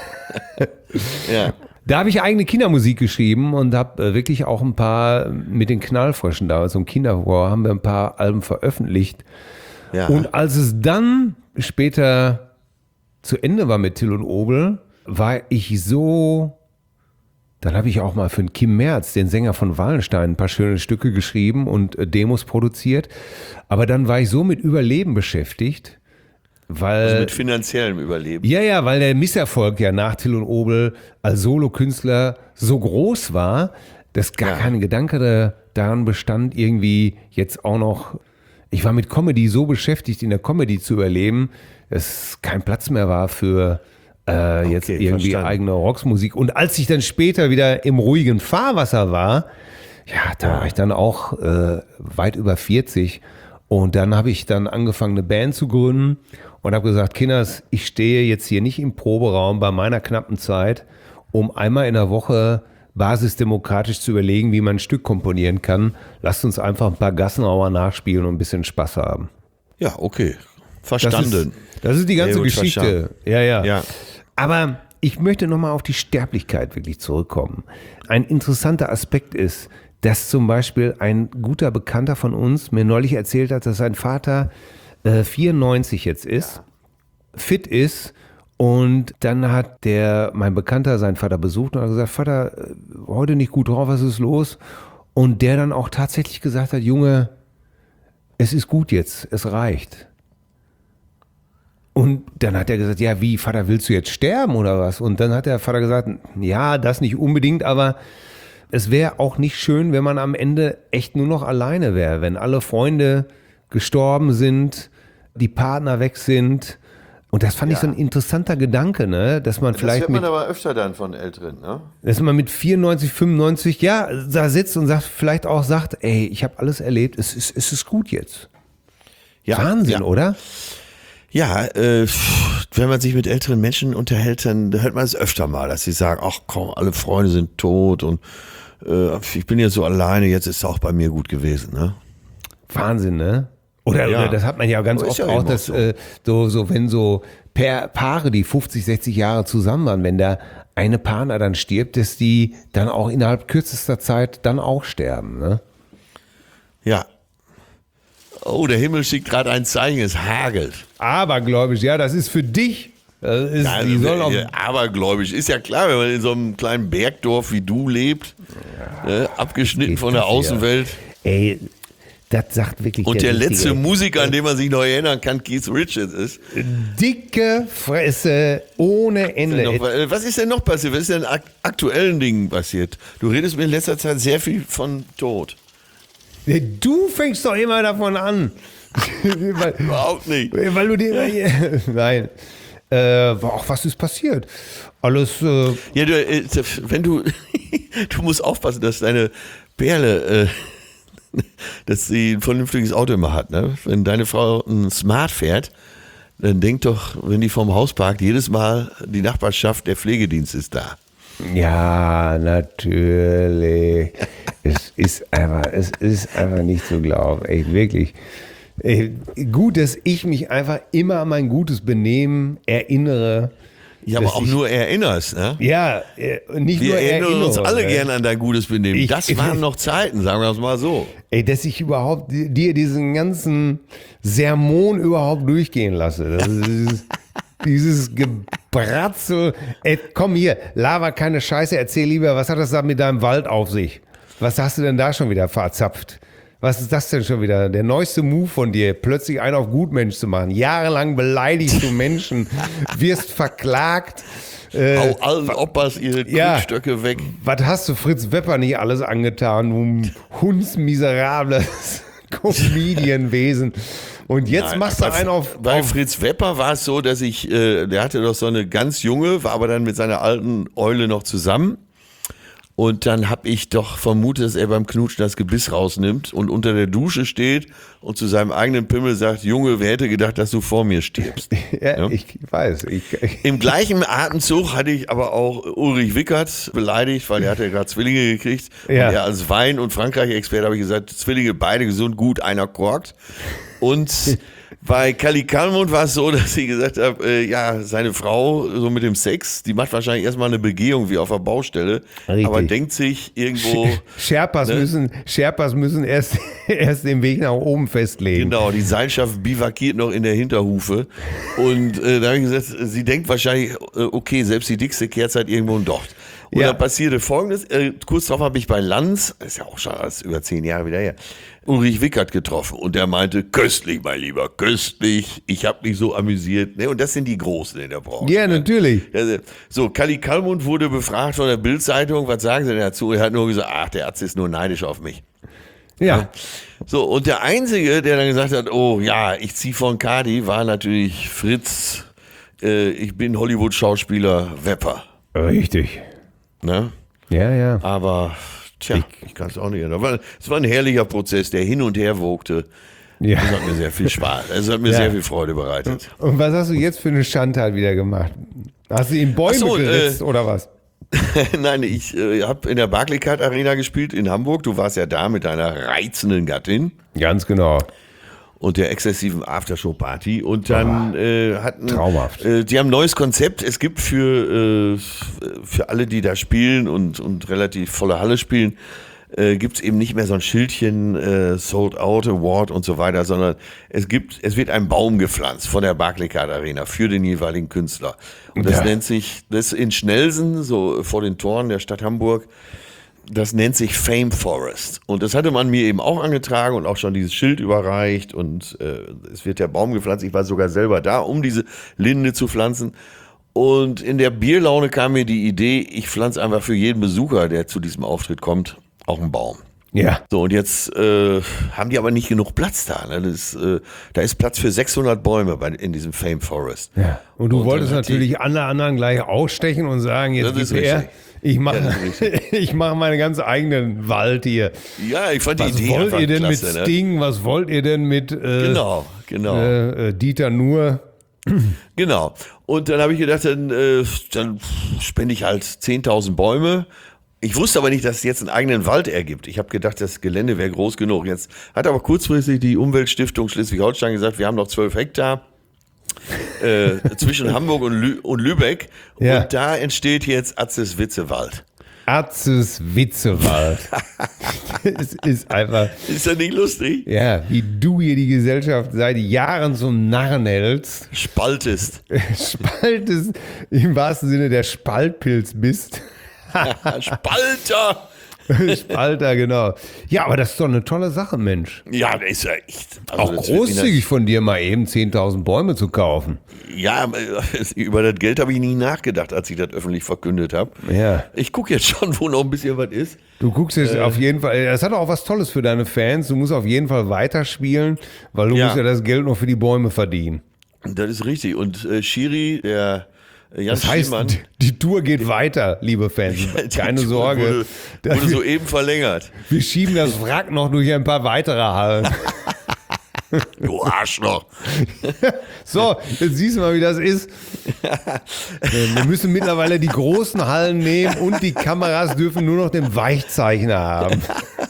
Ja. Da habe ich eigene Kindermusik geschrieben und habe wirklich auch ein paar mit den Knallfröschen da, so ein Kinderhorror, haben wir ein paar Alben veröffentlicht. Ja. Und als es dann später zu Ende war mit Till und Obel, war ich so... Dann habe ich auch mal für den Kim Merz, den Sänger von Wallenstein, ein paar schöne Stücke geschrieben und Demos produziert. Aber dann war ich so mit Überleben beschäftigt, weil... Also mit finanziellem Überleben. Ja, weil der Misserfolg ja nach Till und Obel als Solokünstler so groß war, dass gar kein Gedanke daran bestand, irgendwie jetzt auch noch... Ich war mit Comedy so beschäftigt, in der Comedy zu überleben, dass kein Platz mehr war für... jetzt irgendwie eigene Rocksmusik. Und als ich dann später wieder im ruhigen Fahrwasser war, da war ich dann auch weit über 40. Und dann habe ich dann angefangen, eine Band zu gründen und habe gesagt, Kinders, ich stehe jetzt hier nicht im Proberaum bei meiner knappen Zeit, um einmal in der Woche basisdemokratisch zu überlegen, wie man ein Stück komponieren kann. Lasst uns einfach ein paar Gassenhauer nachspielen und ein bisschen Spaß haben. Ja, okay. Verstanden. Das ist die ganze Geschichte. Ja. Aber ich möchte nochmal auf die Sterblichkeit wirklich zurückkommen. Ein interessanter Aspekt ist, dass zum Beispiel ein guter Bekannter von uns mir neulich erzählt hat, dass sein Vater 94 jetzt ist, fit ist. Und dann hat mein Bekannter seinen Vater besucht und hat gesagt, Vater, heute nicht gut drauf, was ist los? Und der dann auch tatsächlich gesagt hat, Junge, es ist gut jetzt, es reicht. Und dann hat er gesagt, ja, wie, Vater, willst du jetzt sterben oder was? Und dann hat der Vater gesagt, ja, das nicht unbedingt, aber es wäre auch nicht schön, wenn man am Ende echt nur noch alleine wäre, wenn alle Freunde gestorben sind, die Partner weg sind. Und das fand ich so ein interessanter Gedanke, ne, dass man vielleicht das hört man aber öfter dann von Älteren, ne? Dass man mit 94, 95, da sitzt und vielleicht auch sagt, ey, ich habe alles erlebt, es ist gut jetzt. Ja, Wahnsinn, oder? Ja, wenn man sich mit älteren Menschen unterhält, dann hört man es öfter mal, dass sie sagen, ach komm, alle Freunde sind tot und ich bin jetzt so alleine, jetzt ist es auch bei mir gut gewesen, ne? Wahnsinn, ne? Oder das hat man ja ganz oft auch, dass wenn so Paare, die 50, 60 Jahre zusammen waren, wenn der eine Partner dann stirbt, dass die dann auch innerhalb kürzester Zeit dann auch sterben, ne? Ja. Oh, der Himmel schickt gerade ein Zeichen, es hagelt. Abergläubisch, ja, das ist für dich. Abergläubisch, ist ja klar, wenn man in so einem kleinen Bergdorf wie du lebt, abgeschnitten von der Außenwelt. Ey, das sagt wirklich und der letzte Musiker, an den man sich noch erinnern kann, Keith Richards ist. Dicke Fresse ohne Ende. Was ist denn noch passiert? Was ist denn aktuellen Dingen passiert? Du redest mir in letzter Zeit sehr viel von Tod. Du fängst doch immer davon an. Überhaupt nicht. Weil du dir... Nein. Was ist passiert? Alles... Ja, wenn du... du musst aufpassen, dass deine Perle... dass sie ein vernünftiges Auto immer hat. Ne? Wenn deine Frau ein Smart fährt, dann denk doch, wenn die vorm Haus parkt, jedes Mal die Nachbarschaft, der Pflegedienst ist da. Ja, natürlich. Es ist einfach nicht zu glauben. Ey, wirklich. Ey, gut, dass ich mich einfach immer an mein gutes Benehmen erinnere. Ja, aber auch nur erinnerst, ne? Ja, nicht Wir nur erinnern uns alle ne? gerne an dein gutes Benehmen. Das waren noch Zeiten, sagen wir es mal so. Ey, dass ich überhaupt dir diesen ganzen Sermon überhaupt durchgehen lasse. Das ist dieses Gebratzel. Ey, komm hier, laber keine Scheiße, erzähl lieber, was hat das da mit deinem Wald auf sich? Was hast du denn da schon wieder verzapft? Was ist das denn schon wieder? Der neueste Move von dir, plötzlich einen auf Gutmensch zu machen. Jahrelang beleidigst du Menschen, wirst verklagt. Hau allen Oppas ihre Kriegstöcke weg. Was hast du Fritz Wepper nicht alles angetan, du hundsmiserables Comedianwesen? Und jetzt machst du einen auf... Bei Fritz Wepper war es so, dass der hatte doch so eine ganz junge, war aber dann mit seiner alten Eule noch zusammen. Und dann habe ich doch vermutet, dass er beim Knutschen das Gebiss rausnimmt und unter der Dusche steht und zu seinem eigenen Pimmel sagt, Junge, wer hätte gedacht, dass du vor mir stirbst? Ja, ich weiß. Im gleichen Atemzug hatte ich aber auch Ulrich Wickert beleidigt, weil er hatte ja gerade Zwillinge gekriegt. Ja. Und er als Wein- und Frankreich-Experte habe ich gesagt, Zwillinge beide gesund, gut, einer korkt. Und bei Kalli Kalmund war es so, dass ich gesagt habe, seine Frau, so mit dem Sex, die macht wahrscheinlich erstmal eine Begehung wie auf der Baustelle, richtig. Aber denkt sich irgendwo... Sherpas müssen erst den Weg nach oben festlegen. Genau, die Seilschaft bivakiert noch in der Hinterhufe. Und da habe ich gesagt, sie denkt wahrscheinlich, okay, selbst die dickste Kehrzeit irgendwo ein Docht. Und dann passierte Folgendes, kurz darauf habe ich bei Lanz, das ist ja auch schon alles über 10 Jahre wieder her, Ulrich Wickert getroffen und der meinte, köstlich, mein Lieber, köstlich, ich habe mich so amüsiert. Ne? Und das sind die Großen in der Branche. Ja, natürlich. So, Kalli Kalmund wurde befragt von der Bild-Zeitung, was sagen Sie denn dazu? Er hat nur gesagt, ach, der Arzt ist nur neidisch auf mich. Ja. So, und der Einzige, der dann gesagt hat, oh ja, ich ziehe von Kadi, war natürlich Fritz, ich bin Hollywood-Schauspieler Wepper. Richtig. Ne? Ja. Aber, ich kann es auch nicht. Es war ein herrlicher Prozess, der hin und her wogte. Ja. Das hat mir sehr viel Spaß. Es hat mir sehr viel Freude bereitet. Und was hast du jetzt für eine Schandtat wieder gemacht? Hast du in Bäume geritzt oder was? Nein, ich habe in der Barclaycard Arena gespielt in Hamburg. Du warst ja da mit deiner reizenden Gattin. Ganz genau. Und der exzessiven Aftershow-Party. Und dann traumhaft. Die haben ein neues Konzept. Es gibt für alle, die da spielen und relativ volle Halle spielen, gibt es eben nicht mehr so ein Schildchen Sold Out Award und so weiter, sondern es wird ein Baum gepflanzt von der Barclaycard Arena für den jeweiligen Künstler. Und das nennt sich, das in Schnelsen, so vor den Toren der Stadt Hamburg, das nennt sich Fame Forest. Und das hatte man mir eben auch angetragen und auch schon dieses Schild überreicht. Und es wird der Baum gepflanzt. Ich war sogar selber da, um diese Linde zu pflanzen. Und in der Bierlaune kam mir die Idee, ich pflanze einfach für jeden Besucher, der zu diesem Auftritt kommt, auch einen Baum. Ja. So, und jetzt haben die aber nicht genug Platz da. Ne? Da ist Platz für 600 Bäume in diesem Fame Forest. Ja. Und du wolltest natürlich alle anderen gleich ausstechen und sagen, jetzt gib her. Ich mache meine ganz eigenen Wald hier. Ja, ich fand die Idee Was wollt ihr denn klasse, mit Sting? Ne? Was wollt ihr denn mit genau. Dieter Nuhr? Genau. Und dann habe ich gedacht, dann spende ich halt 10.000 Bäume. Ich wusste aber nicht, dass es jetzt einen eigenen Wald ergibt. Ich habe gedacht, das Gelände wäre groß genug. Jetzt hat aber kurzfristig die Umweltstiftung Schleswig-Holstein gesagt, wir haben noch 12 Hektar. Zwischen Hamburg und Lübeck. Ja. Und da entsteht jetzt Atzes Witzewald. Atzes Witzewald. Es ist einfach... Ist das nicht lustig? Ja, wie du hier die Gesellschaft seit Jahren zum Narren hältst. Spaltest im wahrsten Sinne der Spaltpilz bist. Spalter! Spalter, genau. Ja, aber das ist doch eine tolle Sache, Mensch. Ja, das ist ja echt. Also auch großzügig von dir, mal eben 10.000 Bäume zu kaufen. Ja, über das Geld habe ich nie nachgedacht, als ich das öffentlich verkündet habe. Ja. Ich gucke jetzt schon, wo noch ein bisschen was ist. Du guckst jetzt auf jeden Fall, das hat auch was Tolles für deine Fans. Du musst auf jeden Fall weiterspielen, weil du musst ja das Geld noch für die Bäume verdienen. Das ist richtig. Und Schiri, der Das heißt, die Tour geht weiter, liebe Fans. Keine Sorge. Wurde soeben verlängert. Wir schieben das Wrack noch durch ein paar weitere Hallen. Du Arschloch. So, jetzt siehst du mal, wie das ist. Wir müssen mittlerweile die großen Hallen nehmen und die Kameras dürfen nur noch den Weichzeichner haben.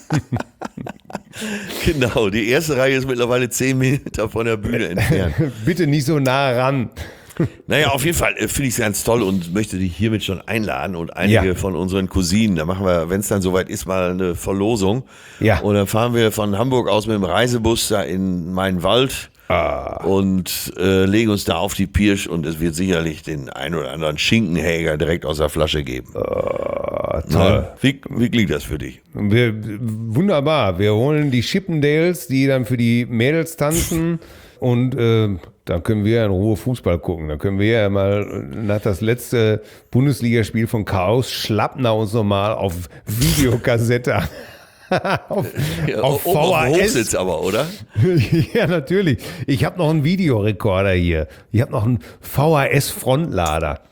Genau, die erste Reihe ist mittlerweile 10 Meter von der Bühne entfernt. Bitte nicht so nah ran. Naja, auf jeden Fall finde ich es ganz toll und möchte dich hiermit schon einladen und einige von unseren Cousinen, da machen wir, wenn es dann soweit ist, mal eine Verlosung. Ja. Und dann fahren wir von Hamburg aus mit dem Reisebus da in meinen Wald und legen uns da auf die Pirsch und es wird sicherlich den ein oder anderen Schinkenhäger direkt aus der Flasche geben. Toll. Wie klingt das für dich? Wunderbar. Wir holen die Chippendales, die dann für die Mädels tanzen und dann können wir in Ruhe Fußball gucken. Dann können wir ja mal nach das letzte Bundesligaspiel von Chaos schnappen uns nochmal auf Videokassette. auf VHS. Auf Hochsitz aber, oder? Ja, natürlich. Ich habe noch einen Videorekorder hier. Ich habe noch einen VHS-Frontlader.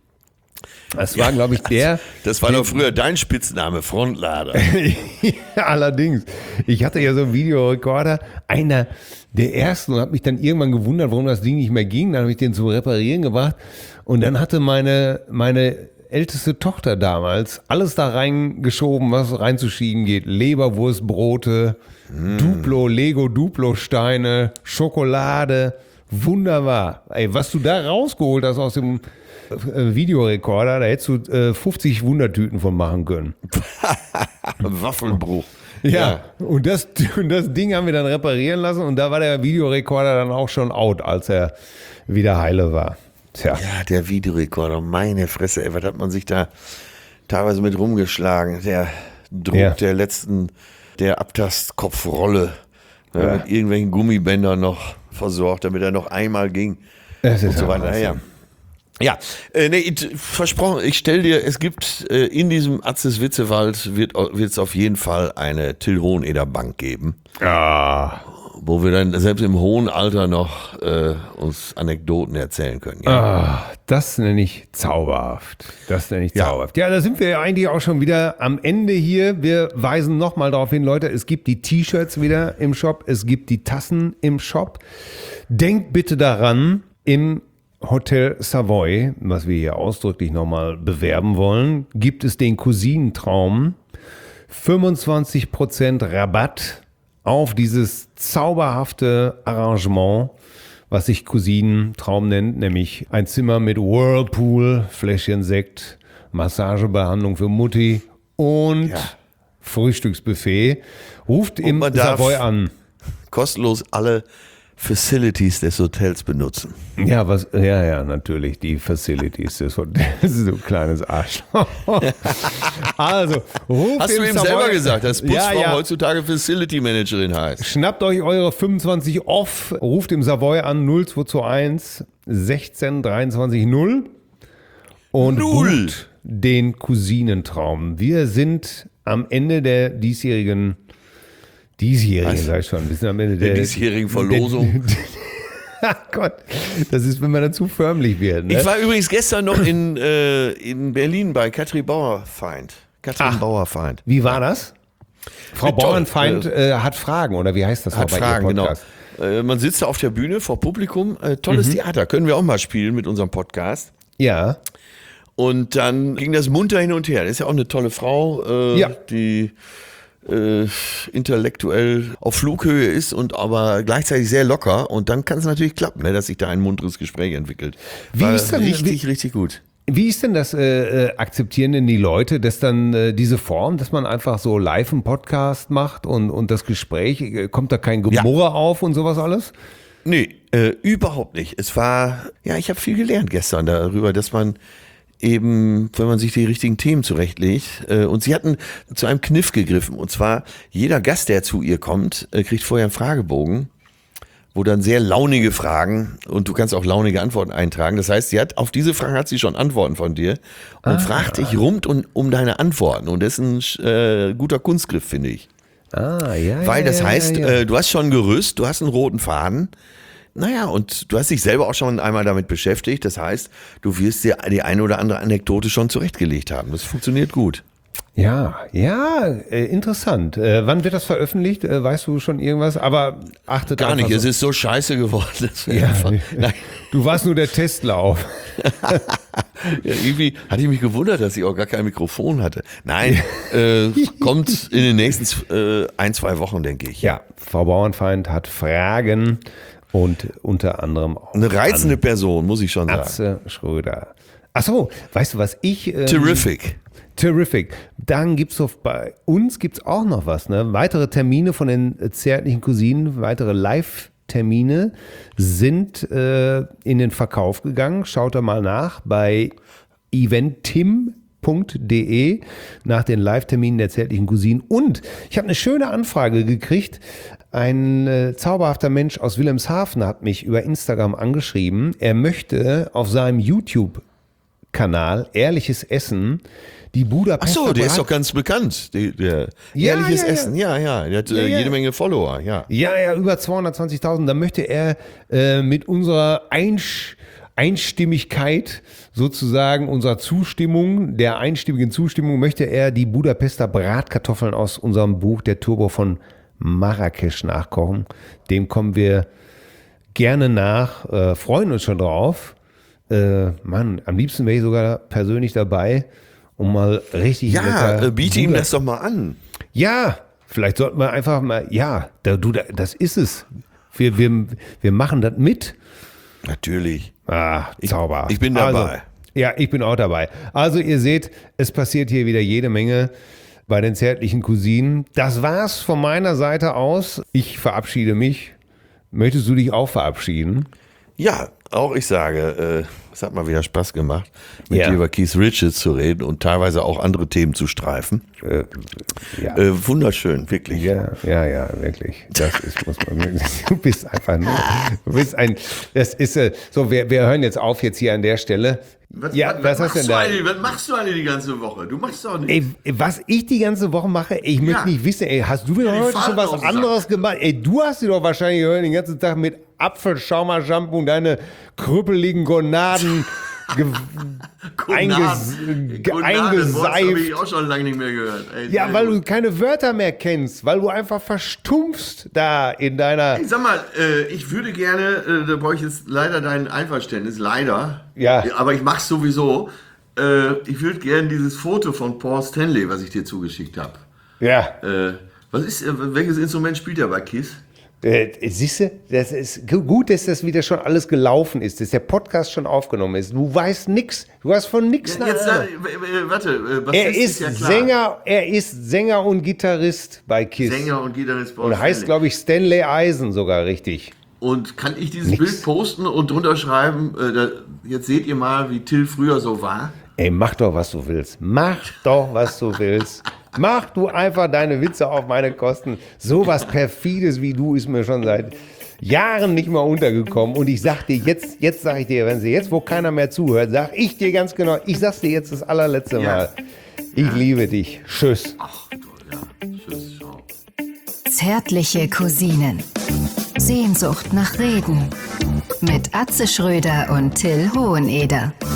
Das war, glaube ich, der... Das war doch früher dein Spitzname, Frontlader. Ja, allerdings. Ich hatte ja so einen Videorekorder, einer der ersten, und habe mich dann irgendwann gewundert, warum das Ding nicht mehr ging. Dann habe ich den zum Reparieren gebracht. Und dann hatte meine älteste Tochter damals alles da reingeschoben, was reinzuschieben geht. Leberwurstbrote, Lego Duplo-Steine, Schokolade. Wunderbar. Ey, was du da rausgeholt hast aus dem Videorekorder, da hättest du 50 Wundertüten von machen können. Waffelbruch. Ja, und das Ding haben wir dann reparieren lassen und da war der Videorekorder dann auch schon out, als er wieder heile war. Tja. Ja, der Videorekorder, meine Fresse, ey, was hat man sich da teilweise mit rumgeschlagen? Der Druck der Abtastkopfrolle, mit irgendwelchen Gummibändern noch versorgt, damit er noch einmal ging. Das ist und so weiter. Naja. Ja, versprochen, ich stelle dir, es gibt in diesem Atzes Witzewald wird es auf jeden Fall eine Till Hoheneder Bank geben. Ah. Wo wir dann selbst im hohen Alter noch uns Anekdoten erzählen können. Ja. Das nenne ich zauberhaft. Ja, da sind wir ja eigentlich auch schon wieder am Ende hier. Wir weisen nochmal darauf hin, Leute, es gibt die T-Shirts wieder im Shop, es gibt die Tassen im Shop. Denkt bitte daran, im Hotel Savoy, was wir hier ausdrücklich nochmal bewerben wollen, gibt es den Cousinentraum. 25% Rabatt auf dieses zauberhafte Arrangement, was sich Cousinentraum nennt, nämlich ein Zimmer mit Whirlpool, Fläschchen Sekt, Massagebehandlung für Mutti und Frühstücksbuffet. Ruft im Savoy an. Kostenlos alle Facilities des Hotels benutzen. Ja, natürlich, die Facilities des Hotels, so ein kleines Arschloch. Also, ruft Hast du ihm selber gesagt, dass Putzfrau heutzutage Facility Managerin heißt? Schnappt euch eure 25 off, ruft im Savoy an 0221 16 23 0 und bucht den Cousinentraum. Wir sind am Ende der diesjährigen, sag ich schon, wir sind am Ende der diesjährigen Verlosung. Ach Gott, das ist, wenn man dazu förmlich wird. Ne? Ich war übrigens gestern noch in Berlin bei Katrin Bauerfeind. Bauerfeind. Wie war das? Frau Bauernfeind hat Fragen, oder wie heißt das? Hat Fragen, genau. Man sitzt da auf der Bühne vor Publikum. Tolles Theater, können wir auch mal spielen mit unserem Podcast. Ja. Und dann ging das munter hin und her. Das ist ja auch eine tolle Frau, die intellektuell auf Flughöhe ist und aber gleichzeitig sehr locker. Und dann kann es natürlich klappen, ne, dass sich da ein munteres Gespräch entwickelt. Richtig gut. Wie ist denn das, akzeptieren denn die Leute, dass dann diese Form, dass man einfach so live einen Podcast macht und das Gespräch, kommt da kein Gemurre auf und sowas alles? Nee, überhaupt nicht. Es war, ich habe viel gelernt gestern darüber, dass man eben, wenn man sich die richtigen Themen zurechtlegt. Und sie hatten zu einem Kniff gegriffen. Und zwar, jeder Gast, der zu ihr kommt, kriegt vorher einen Fragebogen, wo dann sehr launige Fragen, und du kannst auch launige Antworten eintragen. Das heißt, auf diese Fragen hat sie schon Antworten von dir und fragt dich rund um deine Antworten. Und das ist ein guter Kunstgriff, finde ich. Weil das heißt, du hast schon ein Gerüst, du hast einen roten Faden. Naja, und du hast dich selber auch schon einmal damit beschäftigt. Das heißt, du wirst dir die eine oder andere Anekdote schon zurechtgelegt haben. Das funktioniert gut. Ja, interessant. Wann wird das veröffentlicht? Weißt du schon irgendwas? Aber achtet gar nicht, so. Es ist so scheiße geworden. Nein. Du warst nur der Testlauf. Ja, irgendwie hatte ich mich gewundert, dass ich auch gar kein Mikrofon hatte. Nein, kommt in den nächsten 1-2 Wochen, denke ich. Ja, Frau Bauernfeind hat Fragen und unter anderem auch eine reizende Person, muss ich schon sagen. Atze Schröder. Ach so, weißt du, was ich... Terrific. Dann gibt's bei uns auch noch was, ne? Weitere Termine von den zärtlichen Cousinen, weitere Live-Termine sind in den Verkauf gegangen. Schaut da mal nach bei eventim.de nach den Live-Terminen der zärtlichen Cousinen. Und ich habe eine schöne Anfrage gekriegt. Ein zauberhafter Mensch aus Wilhelmshaven hat mich über Instagram angeschrieben. Er möchte auf seinem YouTube-Kanal Ehrliches Essen die Budapester. Ach so, der ist doch ganz bekannt. Der Ehrliches Essen, ja. Der hat jede Menge Follower, ja. Ja, über 220.000. Da möchte er mit unserer Einstimmigkeit sozusagen, unserer Zustimmung, der einstimmigen Zustimmung, möchte er die Budapester Bratkartoffeln aus unserem Buch Der Turbo von Marrakesch nachkochen. Dem kommen wir gerne nach, freuen uns schon drauf. Mann, am liebsten wäre ich sogar persönlich dabei, um mal richtig lecker... biete ihm das doch mal an. Ja, vielleicht sollten wir einfach mal... Ja, das ist es. Wir machen das mit. Natürlich. Zauber. Ich bin dabei. Also, ja, ich bin auch dabei. Also ihr seht, es passiert hier wieder jede Menge bei den zärtlichen Cousinen. Das war's von meiner Seite aus. Ich verabschiede mich. Möchtest du dich auch verabschieden? Ja, auch ich sage, es hat mal wieder Spaß gemacht, mit dir über Keith Richards zu reden und teilweise auch andere Themen zu streifen. Wunderschön, wirklich. Ja, wirklich. Das ist, muss man, du bist einfach nur, das ist so, wir hören jetzt auf jetzt hier an der Stelle. Was machst du eigentlich die ganze Woche? Du machst doch nichts. Was ich die ganze Woche mache, ich möchte nicht wissen, hast du denn heute schon was anderes gemacht? Du hast dir doch wahrscheinlich den ganzen Tag mit Apfelschaumer-Shampoo und deine krüppeligen Gonaden eingeseift. Das habe ich auch schon lange nicht mehr gehört. Ja, weil du keine Wörter mehr kennst, weil du einfach verstumpfst da in deiner... Sag mal, ich würde gerne, da brauche ich jetzt leider dein Einverständnis, leider, aber ich mach's sowieso, ich würde gerne dieses Foto von Paul Stanley, was ich dir zugeschickt habe. Ja. Welches Instrument spielt er bei Kiss? Siehst du, das ist gut, dass das wieder schon alles gelaufen ist, dass der Podcast schon aufgenommen ist. Du weißt nichts, du hast von nichts nach. Warte, was ist ja klar. Er ist Sänger und Gitarrist bei Kiss. Sänger und Gitarrist bei Kiss. Und heißt, glaube ich, Stanley Eisen sogar richtig. Und kann ich dieses Bild posten und drunter schreiben, jetzt seht ihr mal, wie Till früher so war? Ey, mach doch, was du willst. Mach du einfach deine Witze auf meine Kosten. Sowas Perfides wie du ist mir schon seit Jahren nicht mal untergekommen. Und ich sag dir, jetzt sag ich dir, wo keiner mehr zuhört, sag ich dir ganz genau, ich sag's dir jetzt das allerletzte Mal. Ich liebe dich. Tschüss. Ach, tschüss, ciao. Zärtliche Cousinen. Sehnsucht nach Reden. Mit Atze Schröder und Till Hoheneder.